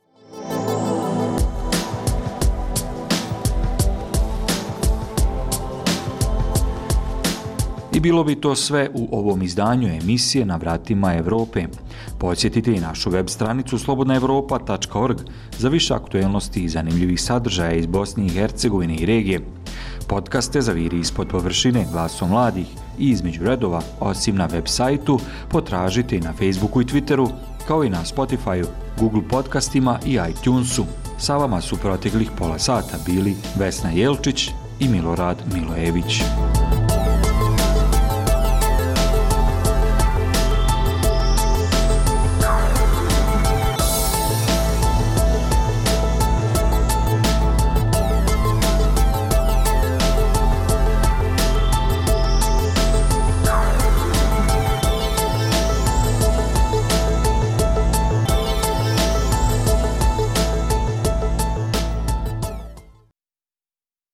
Speaker 13: I bilo bi to sve u ovom izdanju emisije Na vratima Evrope. Podsjetite i našu web stranicu slobodnaevropa.org za više aktuelnosti i zanimljivih sadržaja iz Bosne i Hercegovine i regije. Podcaste Zaviri ispod površine, Glasom mladih i Između redova, osim na web sajtu, potražite i na Facebooku i Twitteru, kao i na Spotifyu, Google podcastima i iTunesu. Sa vama su proteklih pola sata bili Vesna Jelčić i Milorad Milojević.